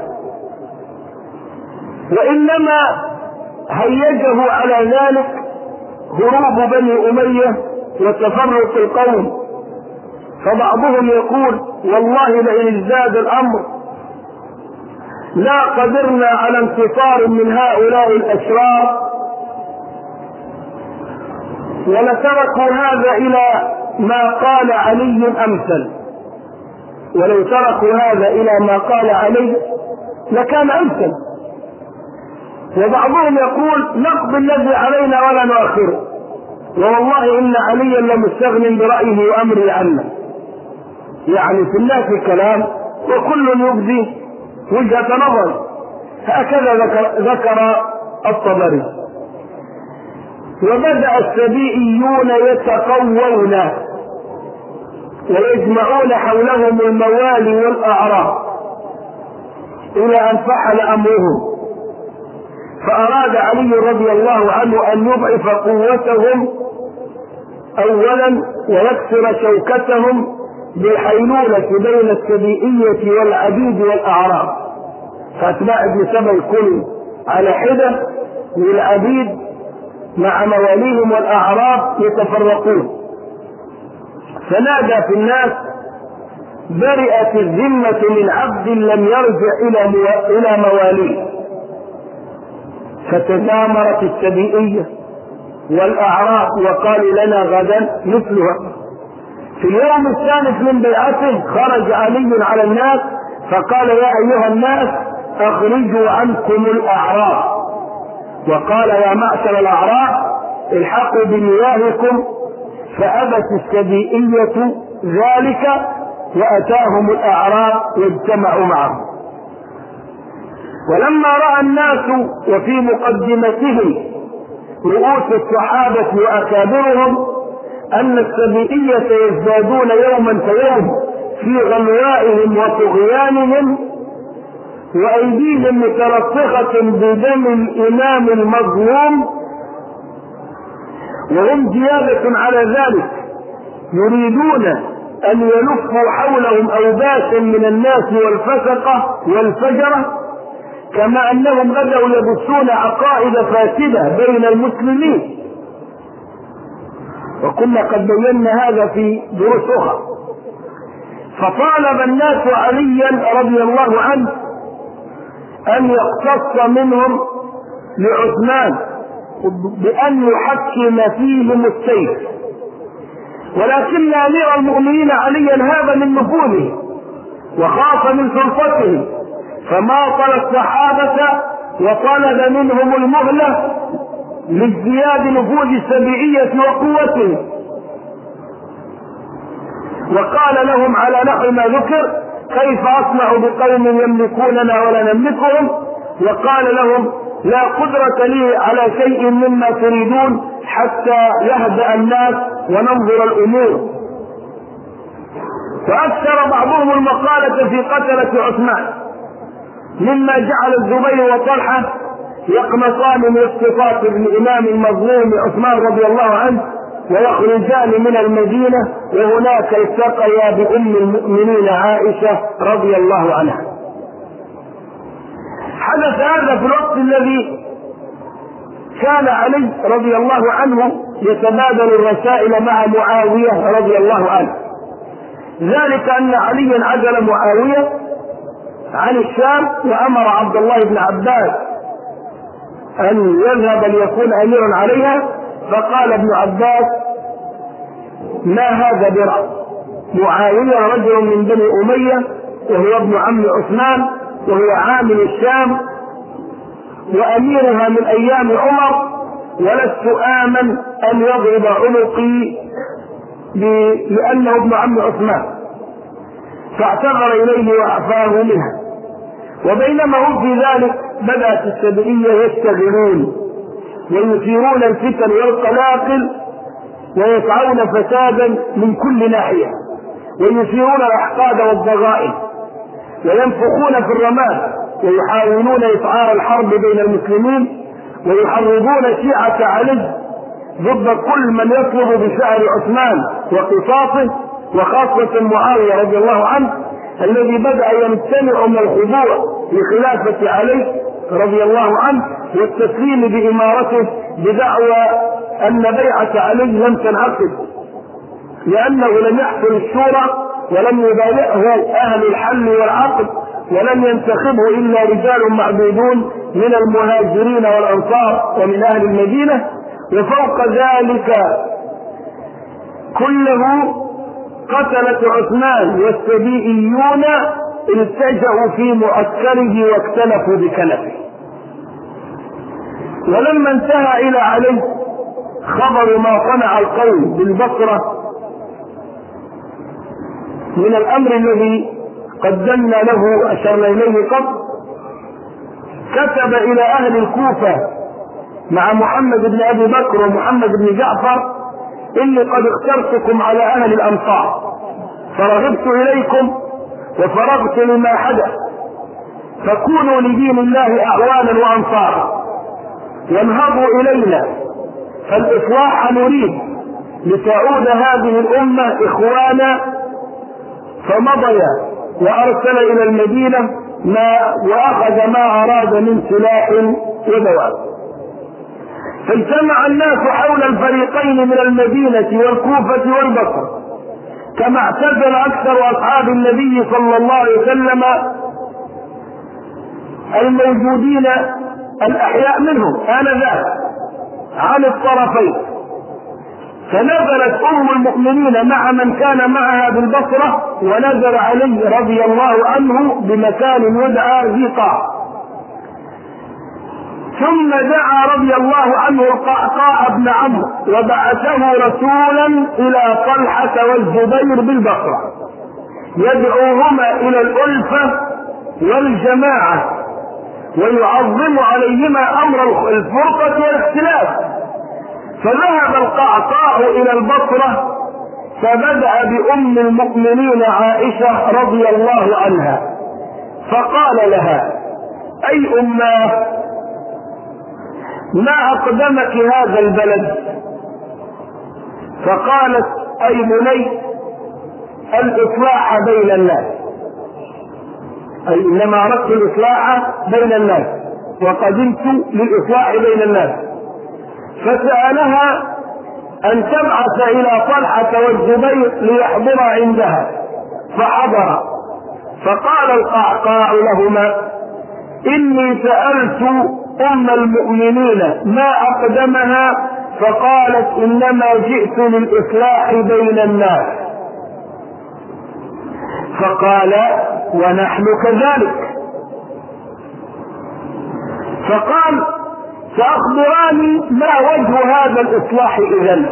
وإنما هيجه على ذلك هروب بني أمية وتفرق القوم. فبعضهم يقول والله لئن ازداد الأمر لا قدرنا على انتصار من هؤلاء الأشرار ولتركوا هذا إلى ما قال علي أمثل. ولو تركوا هذا إلى ما قال علي لكان أمثل. وبعضهم يقول نقضي الذي علينا ولا نؤخره، والله إن عليا لمستغن برأيه وأمري عنا. يعني في الله في كلام وكل يبدي وجهة نظر. هكذا ذكر, ذكر الطبري. وبدأ السبيئيون يتقوون ويجمعون حولهم الموالي والأعراض إلى أن فحل أمرهم. فأراد علي رضي الله عنه أن يضعف قوتهم أولا ويكسر شوكتهم بالحيلولة بين السبيئية والعبيد والأعراب. فأتباع ابن سبأ يكونوا على حدة والعبيد مع مواليهم والأعراب يتفرقون. فنادى في الناس برئت الذمة من عبد لم يرجع إلى إلى مواليه. فتزامرت السبيئية والأعراب وقالوا لنا غدا مثلها. في اليوم الثالث من بيعته خرج علي على الناس فقال يا أيها الناس أخرجوا عنكم الأعراب. وقال يا معشر الأعراب الحقوا بمياهكم. فأبت السبيئية ذلك وأتاهم الأعراب واجتمعوا معهم. ولما رأى الناس وفي مقدمتهم رؤوس الصحابة وأكابرهم أن السبيئية يزدادون يوما فيوم في غلوائهم وطغيانهم وأيديهم متلطخة بدم الإمام المظلوم، وهم زيادة على ذلك يريدون أن يلفوا حولهم أوباشا من الناس والفسقة والفجرة، كما أنهم بدأوا يبثون عقائد فاسدة بين المسلمين. وكنا قد بينا هذا في دروس أخرى. فطالب الناس عليا رضي الله عنه أن يقتص منهم لعثمان بأن يحكم فيهم السيف. ولكن أمير المؤمنين عليا هذا من نفوذه وخاف من سلطته فماطل الصحابة وطلب منهم المهلة لازدياد نفوذ السبيعية وقوته. وقال لهم على نحو ما ذكر كيف أصنع بقوم يملكوننا ولا نملكهم. وقال لهم لا قدرة لي على شيء مما تريدون حتى يهدأ الناس وننظر الأمور. فأكثر بعضهم المقالة في قتلة عثمان مما جعل الزبير وطلحة يقنطان من اصطفاف الإمام المظلوم عثمان رضي الله عنه ويخرجان من المدينة، وهناك التقيا بأم المؤمنين عائشة رضي الله عنها. حدث هذا في الوقت الذي كان علي رضي الله عنه يتبادل الرسائل مع معاوية رضي الله عنه. ذلك أن عليا عزل معاوية عن الشام وأمر عبد الله بن عباس أن يذهب ليكون أميرا عليها. فقال ابن عباس ما هذا برأي؟ معاوية رجل من بني أمية وهو ابن عم عثمان وهو عامل الشام وأميرها من أيام عمر، ولست آمن أن يضرب عنقي لأنه ابن عم عثمان. فاعتذر إليه وعفاه منها. وبينما هم في ذلك بدأت السبيئية يشتغلون ويثيرون الفتن والقلاقل ويسعون فسادا من كل ناحية. ويثيرون الأحقاد والضغائن وينفخون في الرماد ويحاولون إسعار الحرب بين المسلمين ويحرضون شيعة علي ضد كل من يطلب بشأن عثمان وقصاصه، وخاصة معاوية رضي الله عنه الذي بدأ يمتنع من الخضوع لخلافة علي رضي الله عنه والتسليم بإمارته بدعوى أن بيعة علي لم تنعقد لأنه لم يحصل الشورى ولم يبايعه أهل الحل والعقد ولم ينتخبه إلا رجال معدودون من المهاجرين والأنصار ومن أهل المدينة. وفوق ذلك كله قتلة عثمان والسبيئيون التجأوا في معسكره واكتنفوا بكنفه. ولما انتهى إلى علي خبر ما صنع القوم بالبصرة من الأمر الذي قدمنا له أشرنا إليه قبل، كتب إلى أهل الكوفة مع محمد بن أبي بكر ومحمد بن جعفر: إني قد اخترتكم على أهل الأمصار فرغبت إليكم وفرغت لما حدث، فكونوا لدين الله أعوانا وأنصارا وانهضوا إلينا، فالإصلاح نريد لتعود هذه الأمة إخوانا. فمضي وأرسل إلى المدينة ما وأخذ ما أراد من سلاح ودواب. فاجتمع الناس حول الفريقين من المدينة والكوفة والبصرة، كما اعتزل أكثر أصحاب النبي صلى الله عليه وسلم الموجودين الأحياء منهم آنذاك عن الطرفين. فنزلت أم المؤمنين مع من كان معها بالبصرة، ونزل علي رضي الله عنه بمكان يدعى ذي قاع. ثم دعا رضي الله عنه القعقاع بن عمرو وبعثه رسولا إلى طلحة والزبير بالبصرة يدعوهما إلى الألفة والجماعة ويعظم عليهما أمر الفرقة والاختلاف. فذهب القعقاع إلى البصرة فبدأ بأم المؤمنين عائشة رضي الله عنها فقال لها: أي أماه، ما أقدمك هذا البلد؟ فقالت: أي بني، الإصلاح بين الناس، أي إنما أردت الإصلاح بين الناس وقدمت للإصلاح بين الناس. فسألها أن تبعث إلى طلحة والزبير ليحضر عندها، فحضر. فقال القعقاع لهما: إني سألت أم المؤمنين ما أقدمها، فقالت: إنما جئت للإصلاح بين الناس. فقال: ونحن كذلك. فقال: فأخبراني ما وجه هذا الإصلاح إذن؟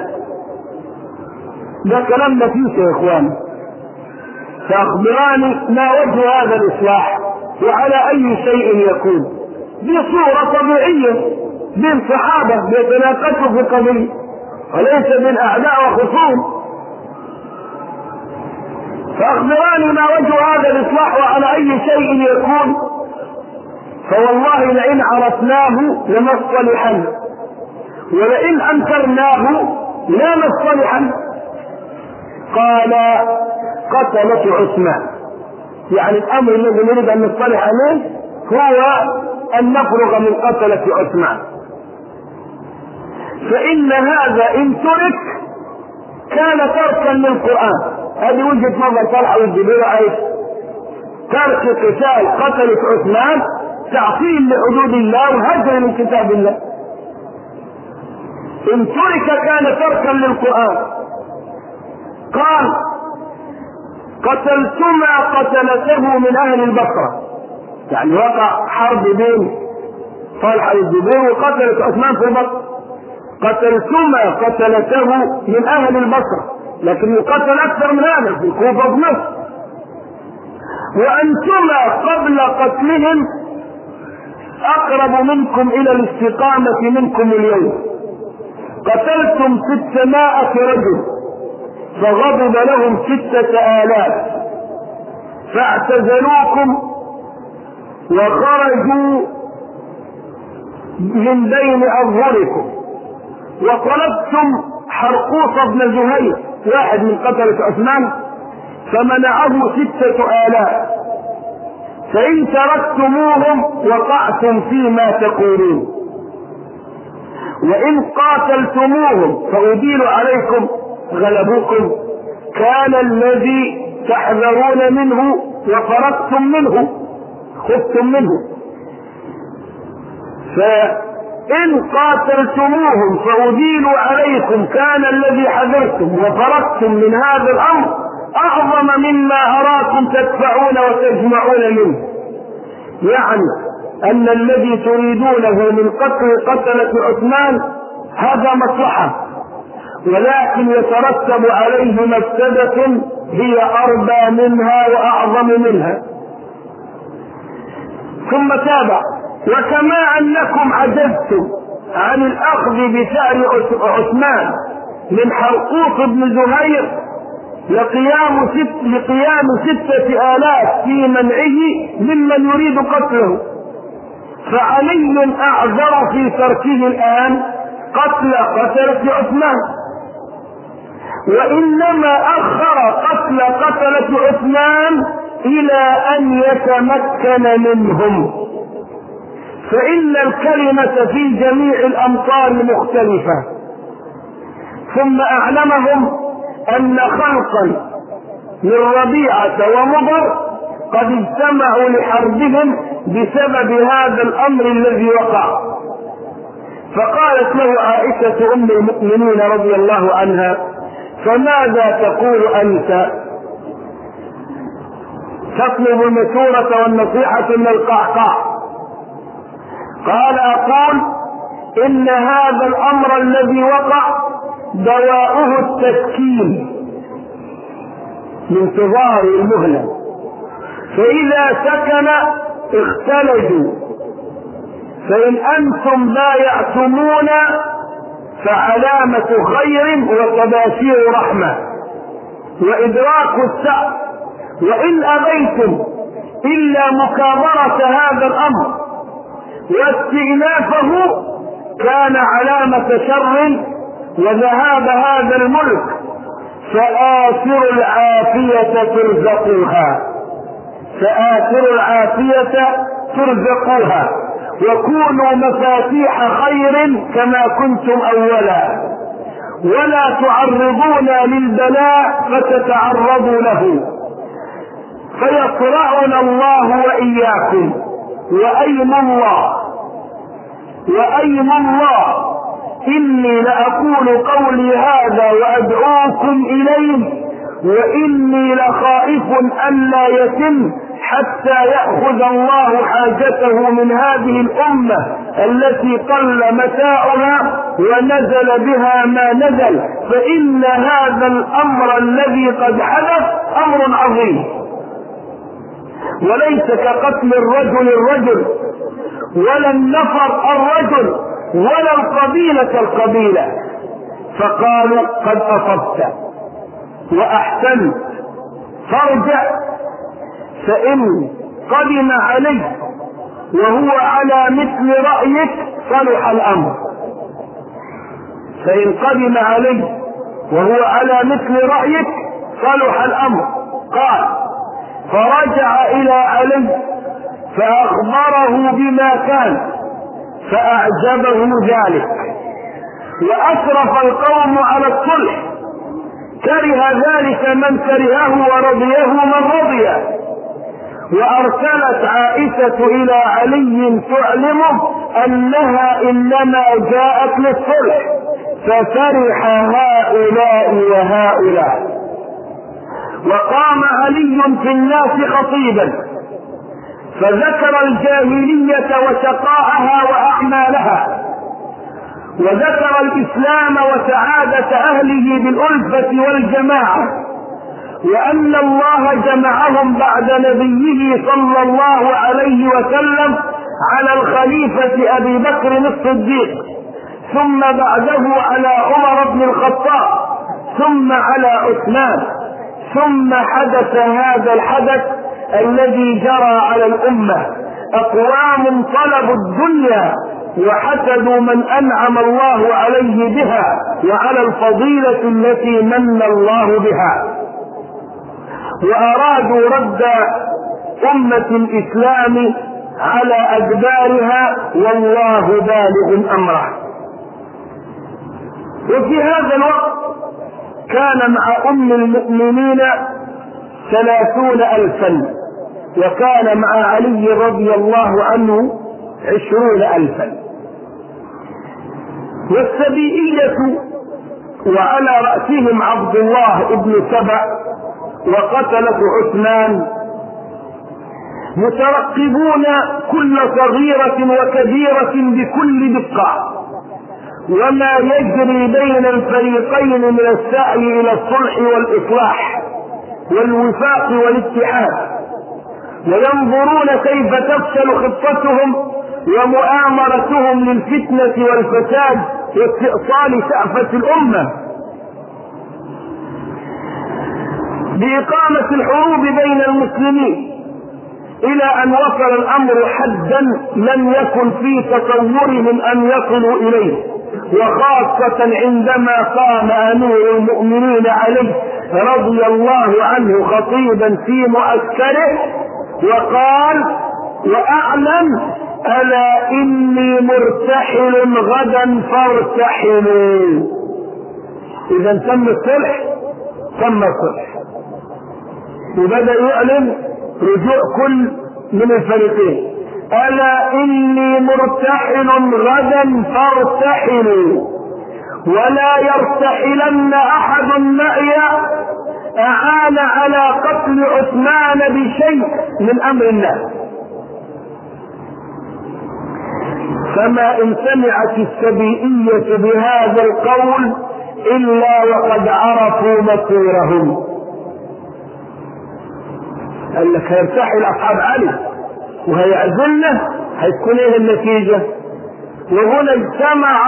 ده كلام نفيس يا إخوان. فأخبراني ما وجه هذا الإصلاح وعلى أي شيء يكون؟ دي صورة طبيعية بين صحابة بيتناقشوا في قضية وليس بين أعداء وخصوم. فأخبراني ما وجه هذا الإصلاح وعلى أي شيء يكون؟ فوالله لئن عرفناه لنصطلحن ولئن أنكرناه لا نصطلحن. قال: قتلة عثمان، يعني الأمر الذي نريد أن نصطلح عليه هو أن نفرغ من قتلة عثمان، فإن هذا إن ترك كان تركا للقرآن. هذه وجهة نظر طلحة والزبير عايش. ترك قتال قتلة عثمان تعطيل لحدود الله وهجر من كتاب الله. إن ترك كان تركا للقرآن. قال: قتلتما قتلته من أهل البصرة، يعني وقع حرب بين طلحة والزبير وقتلت عثمان في البصرة. قتلتما قتلته من أهل البصرة، لكن يقتل أكثر من هذا في الكوفة ومصر. وأنتما قبل قتلهم أقرب منكم إلى الاستقامة منكم اليوم. قتلتم ستمائة رجل فغضب لهم ستة آلاف فاعتزلوكم وخرجوا من بين أظهركم، وطلبتم حرقوس بن زهير واحد من قتلة عثمان فمنعه ستة آلاف، فإن تركتموهم وقعتم فيما تقولون، وإن قاتلتموهم فأديل عليكم غلبوكم. كان الذي تحذرون منه وفرقتم منه خفتم منه، فإن قاتلتموهم فأديلوا عليكم كان الذي حذرتم وفرقتم من هذا الأمر أعظم مما أراكم تدفعون وتجمعون منه. يعني أن الذي تريدونه من قتل قتلة عثمان هذا مصلحة، ولكن يترتب عليه مفسدة هي أربى منها وأعظم منها. ثم تابع: وكما أنكم عجزتم عن الأخذ بثأر عثمان من حرقوس بن زهير لقيام, ست لقيام ستة آلاف في منعه ممن يريد قتله، فعلي أعذر في تركه الآن قتل قتلة عثمان، وإنما أخر قتل قتلة عثمان إلى أن يتمكن منهم، فإن الكلمة في جميع الأمطار مختلفة. ثم أعلمهم أن خلقا من ربيعة ومضر قد اجتمعوا لحربهم بسبب هذا الأمر الذي وقع. فقالت له عائشة أم المؤمنين رضي الله عنها: فماذا تقول أنت؟ تطلب المشورة والنصيحة من القعقاع. قال: أقول إن هذا الأمر الذي وقع دواؤه التسكين بانتظار المهلة، فإذا سكن اختلجوا، فإن أنتم بايعتمون فعلامة خير وتباشير رحمة وإدراك السعي، وإن أبيتم إلا مكابرة هذا الأمر واستئنافه كان علامة شر وذهاب هذا الملك، فآثروا العافية ترزقوها فآثروا العافية ترزقوها وكونوا مفاتيح خير كما كنتم أولا، ولا تعرضون للبلاء فتتعرضوا له، فيقرعنا الله وإياكم. وأيم الله وأيم الله إني لأقول قولي هذا وأدعوكم إليه، وإني لخائف ألا يتم حتى يأخذ الله حاجته من هذه الأمة التي قل متاعها ونزل بها ما نزل، فإن هذا الأمر الذي قد حدث أمر عظيم، وليس كقتل الرجل الرجل ولا النفر الرجل ولا القبيلة القبيلة. فقالوا: قد أصبت وأحسنت، فارجع، فإن قدم عليه وهو على مثل رأيك صلح الأمر فإن قدم عليه وهو على مثل رأيك صلح الأمر. قال: فرجع إلى علي فأخبره بما كان فأعجبه ذلك، وأشرف القوم على الصلح، كره ذلك من كرهه ورضيه من رضيه. وأرسلت عائشة إلى علي تعلمه أنها إنما جاءت للصلح، ففرح هؤلاء وهؤلاء. وقام علي في الناس خطيبا فذكر الجاهلية وشقاءها وأعمالها، وذكر الإسلام وسعادة أهله بالألفة والجماعة، وأن الله جمعهم بعد نبيه صلى الله عليه وسلم على الخليفة أبي بكر الصديق، ثم بعده على عمر بن الخطاب، ثم على عثمان، ثم حدث هذا الحدث الذي جرى على الأمة. أقوام طلبوا الدنيا وحسدوا من أنعم الله عليه بها وعلى الفضيلة التي من الله بها، وأرادوا رد أمة الإسلام على أدبارها، والله بالغ أمره. وفي هذا الوقت كان مع أم المؤمنين ثلاثون ألفا، وكان مع علي رضي الله عنه عشرون ألفا. والسبيئية وعلى رأسهم عبد الله بن سبأ وقتلة عثمان مترقبون كل صغيرة وكبيرة بكل دقة، وما يجري بين الفريقين من السعي إلى الصلح والإصلاح والوفاق والاتحاد، وينظرون كيف تفشل خطتهم ومؤامرتهم للفتنة والفساد واستئصال شأفة الأمة بإقامة الحروب بين المسلمين، إلى أن وصل الأمر حدا لم يكن في تصورهم أن يصلوا إليه، وخاصة عندما قام أمير المؤمنين علي رضي الله عنه خطيبا في معسكره وقال: وأعلم ألا إني مرتحل غدا فارتحلوا. إذا تم الصلح، تم الصلح، وبدأ يعلن رجوع كل من الفريقين: ألا إني مرتحل غدا فارتحلوا، ولا يرتحلن أحد معي أعان على قتل عثمان بشيء من أمر الله. فما إن سمعت السبيئية بهذا القول إلا وقد عرفوا مصيرهم. قال لك هيرتحل أصحاب علي وهيعزلنا، هيكون ايه النتيجة؟ وهنا اجتمع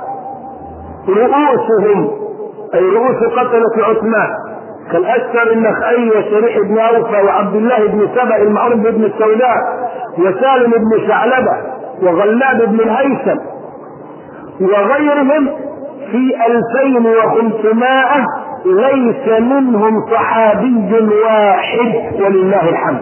رؤوسهم، أي رؤوس قتلة عثمان، كالأكثر النخعي وشريح بن أوفى وعبد الله بن سبأ المعروف بن السوداء وسالم بن شعلبة وغلاب بن الهيثم وغيرهم في ألفين وخمسمائة، ليس منهم صحابي واحد ولله الحمد.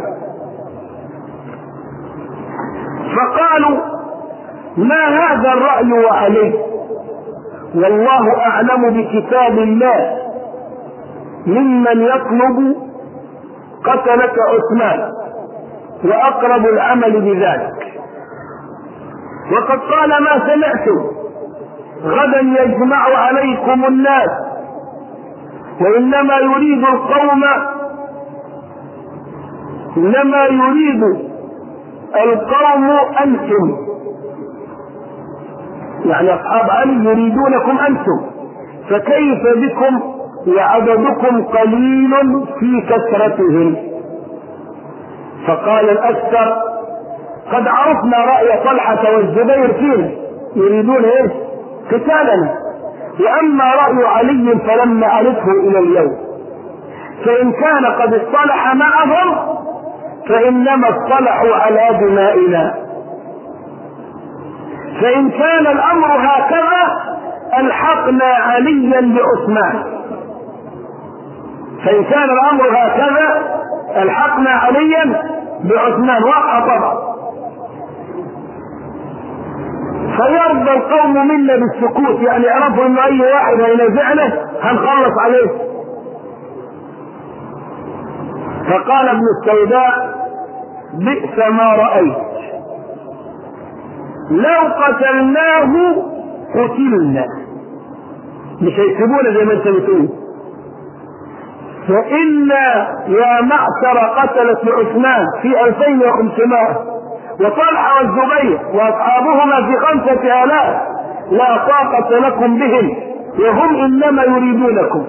فقالوا: ما هذا الرأي وعليه؟ والله أعلم بكتاب الله ممن يطلب قتلة عثمان، وأقرب العمل بذلك. وقد قال: ما سمعتم غدا يجمع عليكم الناس، وإنما يريد القوم إنما يريد القوم أنتم، يعني أصحاب علي يريدونكم أنتم، فكيف بكم وعددكم قليل في كثرتهم؟ فقال الأكثر: قد عرفنا رأي طلحة والزبير فينا، يريدون ايه؟ قتالنا. وأما رأي علي فلم نعرفه إلى اليوم، فإن كان قد اصطلح معهم فإنما اصطلحوا على دمائنا، فإن كان الأمر هكذا ألحقنا عليا بعثمان، فإن كان الأمر هكذا ألحقنا عليا بعثمان. وقع طبعا. فيرضى القوم منا بالسكوت، يعني يعرفوا ان اي واحد هينازعنا هنخلص عليه. فقال ابن السوداء: بئس ما رأيت، لو قتلناه قتلنا، مش هيسيبونا زي ما انت بتقول. فإن يا معشر قتلة عثمان في ألفين وخمسمائة وطلحة والزبير وأصحابهما في خمسة آلاف لا طاقة لكم بهم، وهم إنما يريدونكم.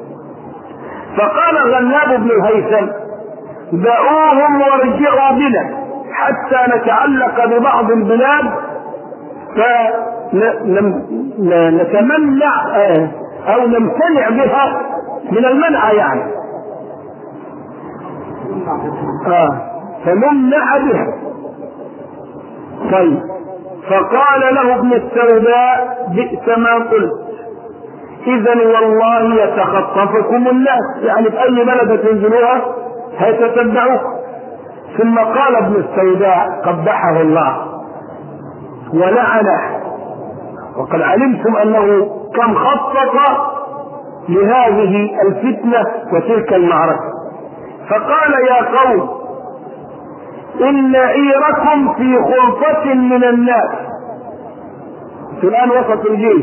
فقال غلاب بن الهيثم: دعوهم وارجعوا بنا حتى نتعلق ببعض البلاد فنتمنع او نمتنع بها من المنع يعني. آه. فنمنع بها. طيب فقال له ابن السوداء بئس ما قلت، اذا والله يتخطفكم الناس، يعني في اي بلد تنزلوها هيتتبعوك. ثم قال ابن السوداء قبحه الله ولعنه، وقد علمتم انه كم خطط لهذه الفتنة وتلك المعركة. فقال يا قوم إن عيركم في خلطة من الناس، في الآن وسط الجيش،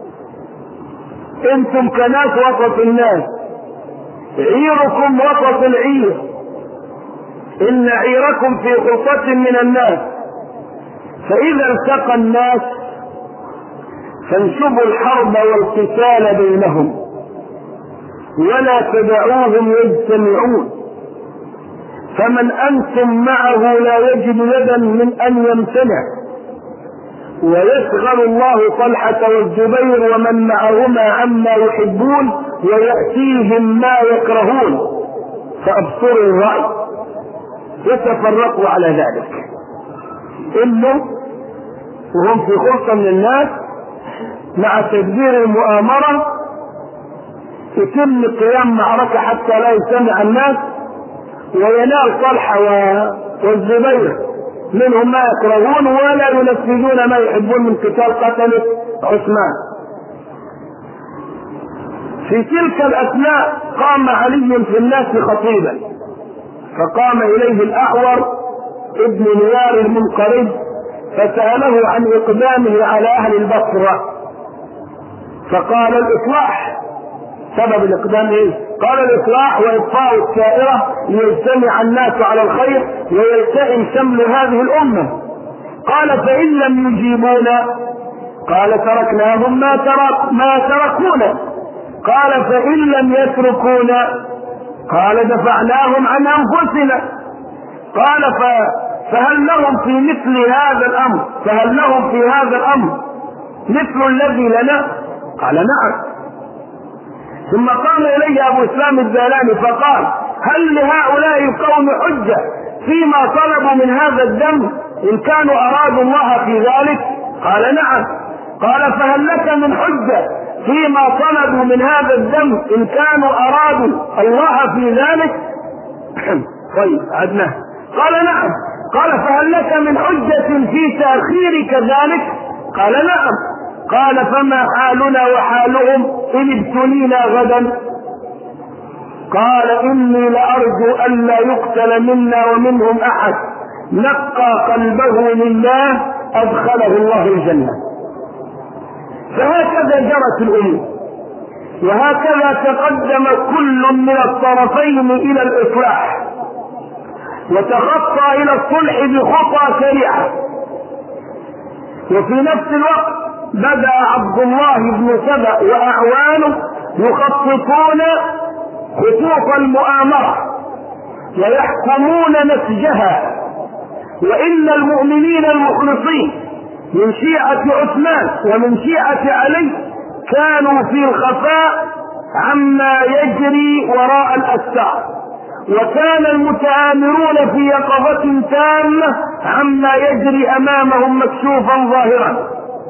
انتم كناس وسط الناس، عيركم وسط العير، إن عيركم في خلطة من الناس، فإذا التقى الناس فانشبوا الحرب والقتال بينهم ولا تدعوهم يجتمعون، فمن أنتم معه لا يجد يدا من أن يمتنع، ويشغل الله طلحة والزبير ومن معهما عما يحبون ويأتيهم ما يكرهون، فأبصروا الرأي يتفرقوا على ذلك. إنه وهم في خلطة من الناس مع تدبير المؤامرة يتم قيام معركة حتى لا يجتمع الناس، وينال طلحة والزبير منهم ما يكرهون ولا ينفذون ما يحبون من قتال قتله عثمان. في تلك الأثناء قام علي في الناس خطيبا، فقام إليه الأعور ابن نيار المنقرض فسأله عن إقدامه على أهل البصرة، فقال الإصلاح. سبب الإقدام إيه؟ قال الإصلاح وإبقاء السائرة ليجتمع الناس على الخير ويلتئم شمل هذه الأمة. قال فإن لم يجيبونا قال تركناهم ما, ترك ما تركونا. قال فإن لم يتركونا قال دفعناهم عن أنفسنا. قال فهل لهم في مثل هذا الأمر فهل لهم في هذا الأمر مثل الذي لنا؟ قال نعم. ثم قام إليه أبو إسلام الزالاني فقال هل لهؤلاء القوم حجة فيما طلبوا من هذا الدم إن كانوا أرادوا الله في ذلك؟ قال نعم. قال فهل لك من حجة فيما طلبوا من هذا الدم إن كانوا أرادوا الله في ذلك؟ طيب عدناه. قال نعم. قال فهل لك من حجة في تأخيرك ذلك؟ قال نعم. قال فما حالنا وحالهم إن ابتلينا غدا؟ قال إني لأرجو أن لا يقتل منا ومنهم أحد نقى قلبه لله أدخله الله الجنة. فهكذا جرت الأمور، وهكذا تقدم كل من الطرفين إلى الإصلاح وتخطى إلى الصلح بخطى سريعة. وفي نفس الوقت بدأ عبد الله بن سبأ وأعوانه يخططون خطوط المؤامرة ويحكمون نسجها، وإن المؤمنين المخلصين من شيعة عثمان ومن شيعة علي كانوا في الخفاء عما يجري وراء الأستار، وكان المتآمرون في يقظة تامة عما يجري أمامهم مكشوفا ظاهرا.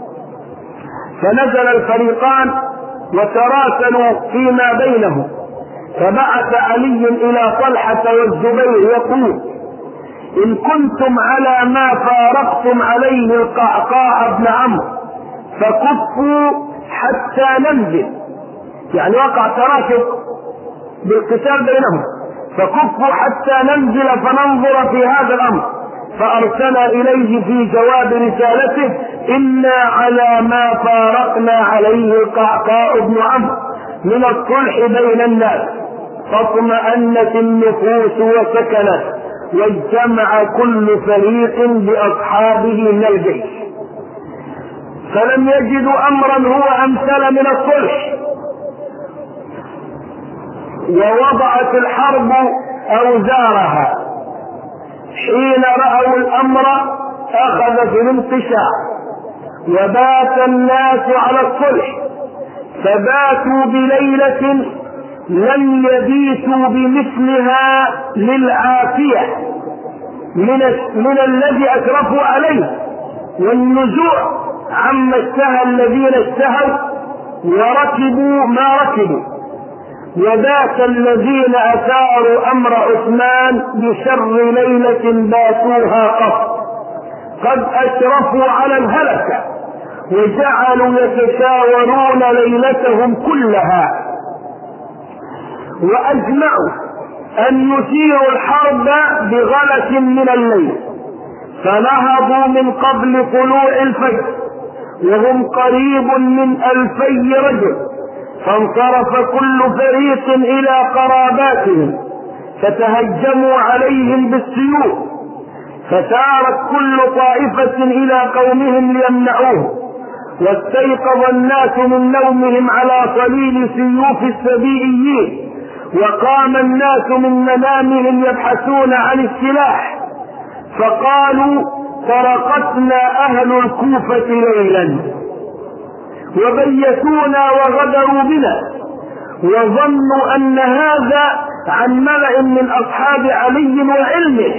فنزل الفريقان وتراسلوا فيما بينهم، فبعث علي إلى طلحة والزبير يقول إن كنتم على ما فارقتم عليه القعقاع بن عمرو فكفوا حتى ننزل، يعني وقع تراكب بالقتال بينهم، فكفوا حتى ننزل فننظر في هذا الأمر. فأرسل إليه في جواب رسالته إنا على ما فارقنا عليه القعقاع بن عمرو من الصلح بين الناس، فاطمأنت النفوس وسكنت واجتمع كل فريق بأصحابه من الجيش، فلم يجدوا أمرا هو أمثل من الصلح. ووضعت الحرب أوزارها، حين رأوا الأمر أخذ في الانتشار وبات الناس على الصلح، فباتوا بليلة لم يبيتوا بمثلها للعافية من, من الذي أترفوا عليه والنزوع عما اشتهى الذين اشتهوا وركبوا ما ركبوا. وبات الذين أثاروا أمر عثمان بشر ليلة باتوها قط، قد أشرفوا على الهلكة وجعلوا يتشاورون ليلتهم كلها، وأجمعوا أن يثيروا الحرب بغلس من الليل، فنهضوا من قبل طلوع الفجر وهم قريب من ألفي رجل، فانصرف كل فريق إلى قراباتهم فتهجموا عليهم بالسيوف، فسارت كل طائفة إلى قومهم ليمنعوه، واستيقظ الناس من نومهم على صليل سيوف السبيئيين، وقام الناس من منامهم يبحثون عن السلاح، فقالوا طرقتنا أهل الكوفة ليلا وبيتونا وغدروا بنا، وظنوا أن هذا عن ملأ من أصحاب علي وعلمه،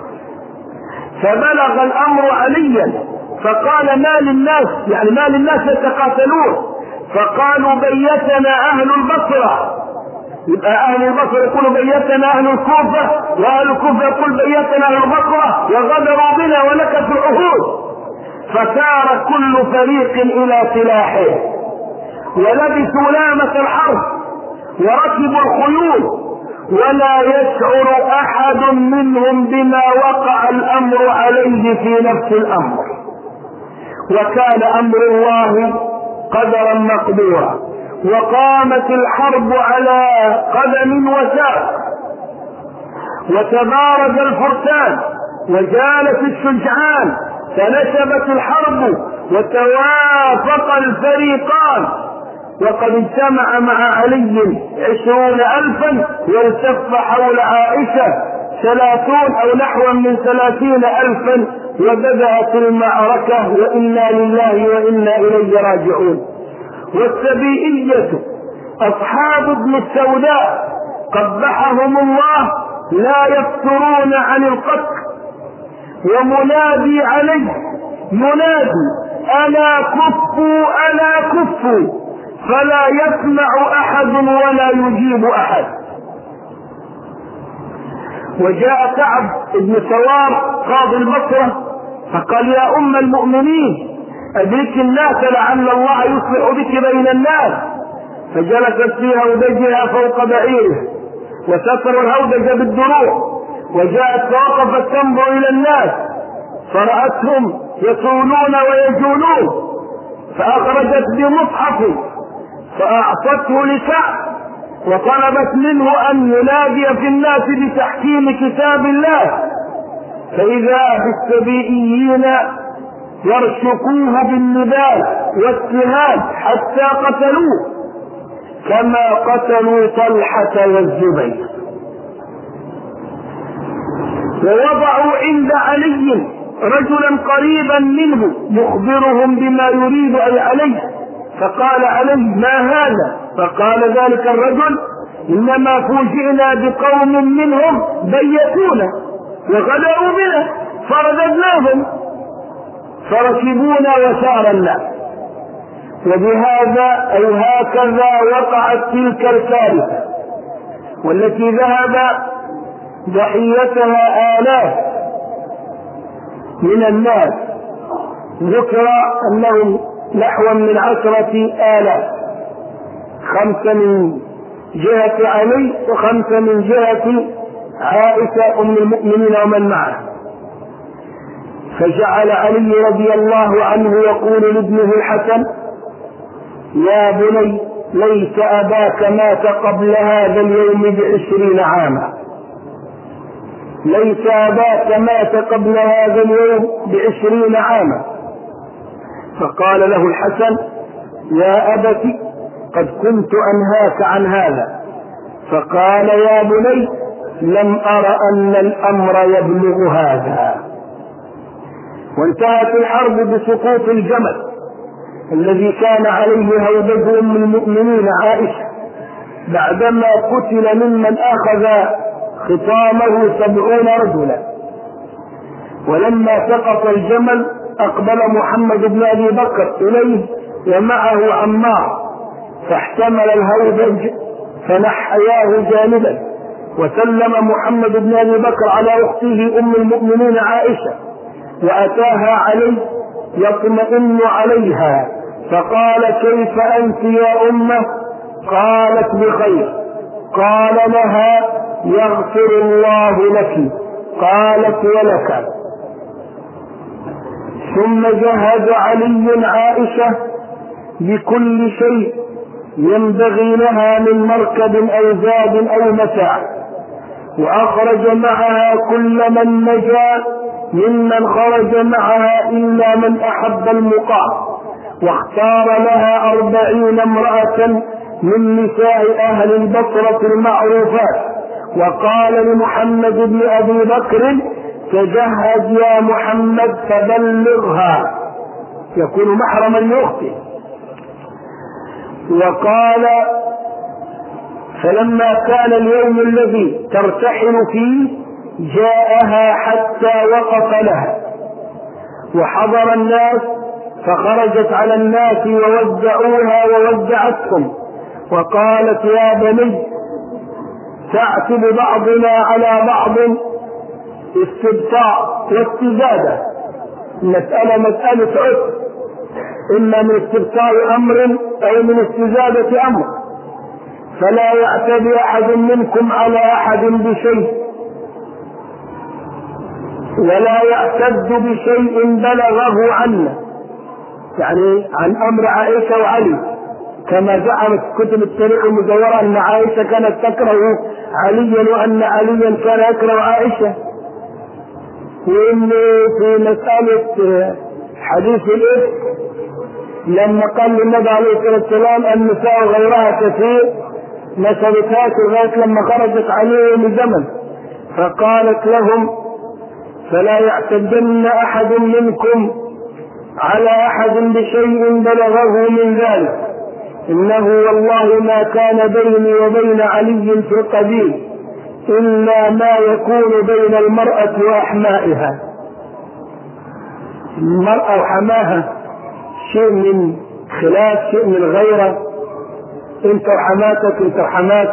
فبلغ الأمر عليا فقال ما للناس، يعني ما للناس يتقاتلون، فقالوا بيتنا أهل البصرة، يبقى أهل البصرة يقولوا بيتنا أهل الكوفة، وأهل الكوفة يقول بيتنا أهل البصرة، وغدروا بنا ونكثوا العهود، فسار كل فريق إلى سلاحه ولبسوا لامة الحرب وركبوا الخيول، ولا يشعر أحد منهم بما وقع الأمر عليه في نفس الأمر، وكان أمر الله قدرا مقدورا، وقامت الحرب على قدم وساق، وتبارز الفرسان وجالت الشجعان، فنشبت الحرب وتوافق الفريقان، وقد اجتمع مع علي عشرون ألفا والتف حول عائشة ثلاثون أو نحو من ثلاثين ألفا، وبدأت المعركة وإنا لله وإنا إليه راجعون. والسبيئية أصحاب ابن السوداء قبحهم الله لا يفترون عن القتل، ومنادي عليه ينادي ألا كفوا ألا كفوا، فلا يسمع أحد ولا يجيب أحد. وجاء كعب بن سوار قاضي البصرة فقال يا أم المؤمنين أدرك الناس لعل الله يصلح بك بين الناس، فجلست في هودجها فوق بعيره وستر الهودج بالدروع، وجاءت فوقفت تنظر إلى الناس فرأتهم يصولون ويجولون، فأخرجت بمصحف فأعطته لكعب وطلبت منه أن ينادي في الناس بتحكيم كتاب الله، فإذا بالسبيئيين يرشقوه بالنبال والسهام حتى قتلوه كما قتلوا طلحة والزبير. ووضعوا عند علي رجلا قريبا منه يخبرهم بما يريد أي عليه، فقال علي ما هذا؟ فقال ذلك الرجل إنما فوجئنا بقوم منهم بيتونا وغدروا بنا فرددناهم فركبونا وسار الناس. وبهذا أي هكذا وقعت تلك الكارثة والتي ذهب ضحيتها آلاف من الناس، ذكر أنهم نحو من عشرة آلاف، خمسة من جهة علي وخمسة من جهة عائشة أم المؤمنين ومن معه. فجعل علي رضي الله عنه يقول لابنه الحسن يا بني ليس أباك مات قبل هذا اليوم بعشرين عاما، ليس أباك مات قبل هذا اليوم بعشرين عاما. فقال له الحسن يا أبت قد كنت أنهاك عن هذا. فقال يا بني لم أر أن الأمر يبلغ هذا. وانتهت الحرب بسقوط الجمل الذي كان عليه هودج أم المؤمنين عائشة بعدما قتل ممن أخذ خطامه سبعون رجلا. ولما سقط الجمل أقبل محمد بن أبي بكر إليه ومعه عمار فاحتمل الهودج فنحياه جانبا، وسلم محمد بن أبي بكر على أخته أم المؤمنين عائشة وأتاها عليه يطمئن عليها فقال كيف أنت يا أمه؟ قالت بخير. قال لها يغفر الله لك. قالت ولك. ثم جهز علي عائشة بكل شيء ينبغي لها من مركب أو زاد أو متاع، وأخرج معها كل من نجا ممن خرج معها إلا من أحب المقام، واختار لها أربعين امرأة من نساء أهل البصرة المعروفات، وقال لمحمد بن أبي بكر تجهز يا محمد فبلغها، يكون محرما لأخته. وقال فلما كان اليوم الذي ترتحل فيه جاءها حتى وقف لها، وحضر الناس فخرجت على الناس وودعوها وودعتهم، وقالت يا بني تعتب بعضنا على بعض استبطاء واستزادة، المسألة مسألة عسر، إما من استبطاء أمر أو من استزادة أمر، فلا يعتدي أحد منكم على أحد بشيء، ولا يعتد بشيء بلغه عنا، يعني عن أمر عائشة وعلي، كما زعمت كتب التاريخ المزورة أن عائشة كانت تكره عليا وأن عليا كان يكره عائشة. وإن في مسألة حديث الإفك لما قال للنبي عليه الصلاة والسلام النساء غيرها كثير نسبتها لغاية لما خرجت عليه لزمن، فقالت لهم فلا يعتدن أحد منكم على أحد بشيء بلغه من ذلك، إنه والله ما كان بيني وبين علي في القديم إلا ما يكون بين المرأة وأحمائها. المرأة وحماها شيء من خلاف، شيء من غيره، انت وحماتك انت وحماك.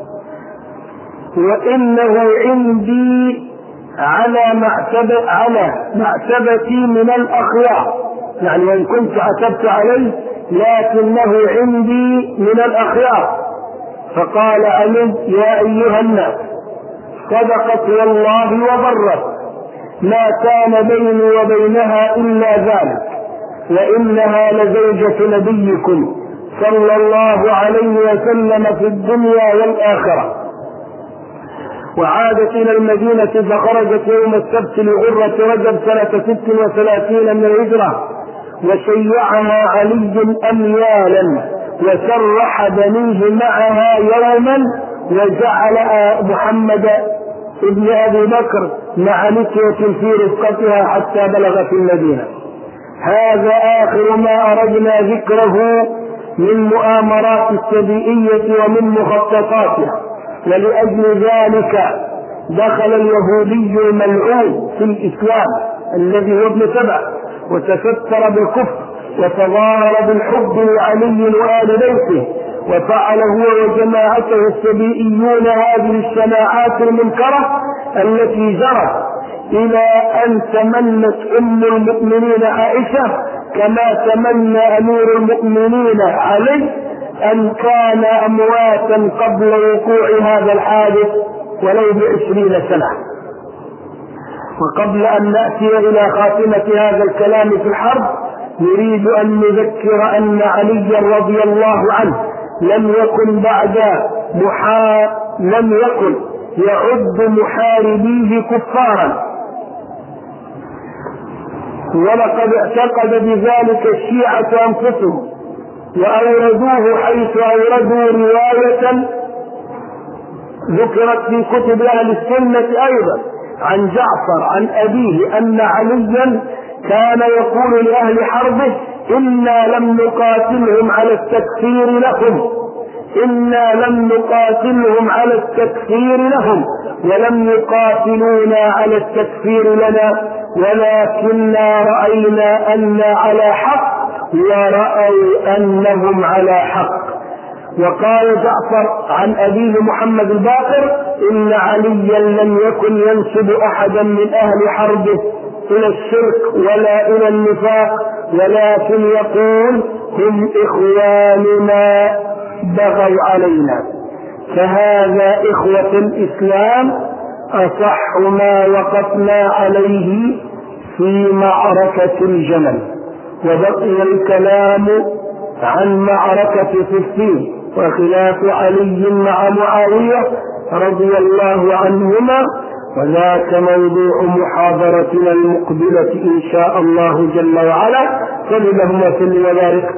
وإنه عندي على معتبة على معتبتي من الأخيار، يعني وإن كنت عتبت عليه لكنه عندي من الأخيار. فقال علي يا أيها الناس صدقت والله وبرت، ما كان بيني وبينها إلا ذلك، وإنها لزوجة نبيكم صلى الله عليه وسلم في الدنيا والآخرة. وعادت إلى المدينة فخرجت يوم السبت لغرة رجب سنة ست وثلاثين من الهجرة، وشيعها علي أميالا وسرح بنيه معها يوما، وجعل محمد ابن أبي بكر مع نسوة في رفقتها حتى بلغ في المدينة. هذا آخر ما أردنا ذكره من مؤامرات السبيئية ومن مخططاتها، ولأجل ذلك دخل اليهودي الملعون في الإسلام الذي هو ابن سبع وتستر بالكفر وتظاهر بالحب لعلي وآل بيته، وفعل هو وجماعته السبيئيون هذه الشناعات المنكرة التي جرت إلى أن تمنت أم المؤمنين عائشة كما تمنى أمير المؤمنين علي أن كان أمواتا قبل وقوع هذا الحادث ولو بعشرين سنة. وقبل أن نأتي إلى خاتمة هذا الكلام في الحرب نريد أن نذكر أن علي رضي الله عنه لم يكن بعد محا... لم يكن يعد محاربيه كفارا، ولقد اعتقد بذلك الشيعة أنفسهم وأوردوه حيث أوردوا رواية ذكرت في كتب أهل السنة أيضا عن جعفر عن أبيه أن عليا كان يقول لأهل حربه: إنا لم نقاتلهم على التكفير لهم إنا لم نقاتلهم على التكفير لهم ولم يقاتلونا على التكفير لنا، ولكننا رأينا أن على حق ورأوا أنهم على حق. وقال جعفر عن أبيه محمد الباقر: إن عليا لم يكن ينسب أحدا من أهل حربه إلى الشرك ولا إلى النفاق، ولكن يقول: هم إخواننا بغوا علينا. فهذا إخوة الإسلام أصح ما وقفنا عليه في معركة الجمل. وبقي الكلام عن معركة صفين وخلاف علي مع معاوية رضي الله عنهما، وذاك موضوع محاضرتنا المقبلة إن شاء الله جل وعلا. فللهم وسلم وبارك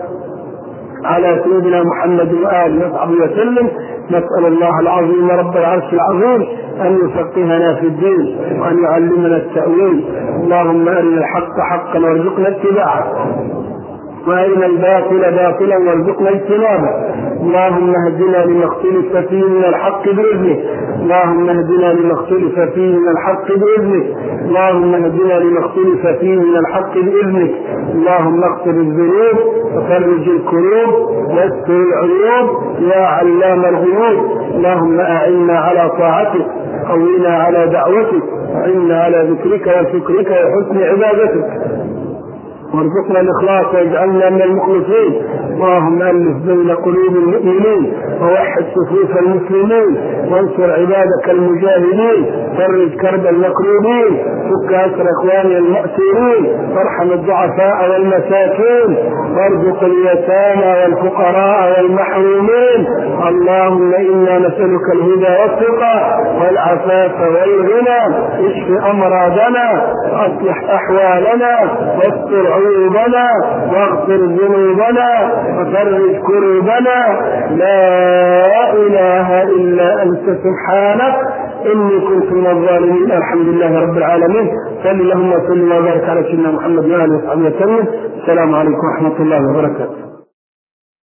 على سيدنا محمد وآله وصحبه وسلم. نسأل الله العظيم رب العرش العظيم أن يفقهنا في الدين وأن يعلمنا التأويل. اللهم أرنا الحق حقا وارزقنا اتباعه، وأرنا الباطل باطلا وارزقنا اجتنابه. اللهم اهدنا لما اختلف فيه من الحق بإذنك اللهم اهدنا لما اختلف فيه من الحق بإذنك اللهم اهدنا لما اختلف فيه من الحق بإذنك اللهم اغفر الذنوب وفرج الكروب واستر العيوب يا علام الغيوب. اللهم أعنا على طاعتك، قوينا على دعوتك، وإنا على ذكرك وشكرك وحسن عبادتك، وارزقنا الإخلاص واجعلنا من المخلصين. اللهم ألف بين قلوب المؤمنين ووحد صفوف المسلمين، وانصر عبادك المجاهدين، فرج كرب المكروبين، فك أسر إخواننا المأسورين، وارحم الضعفاء والمساكين، وارزق اليتامى والفقراء والمحرومين. اللهم إنا نسألك الهدى والتقى والعفاف والغنى. اشف أمراضنا وأصلح أحوالنا واستر عيوبنا واغفر ذنوبنا وفرج كروبنا. لا إله إلا أنت سبحانك إني كنت من الظالمين. الحمد لله رب العالمين. صل اللهم وسلم وبارك على سيدنا محمد وآله وصحبه وسلم. السلام عليكم ورحمة الله وبركاته.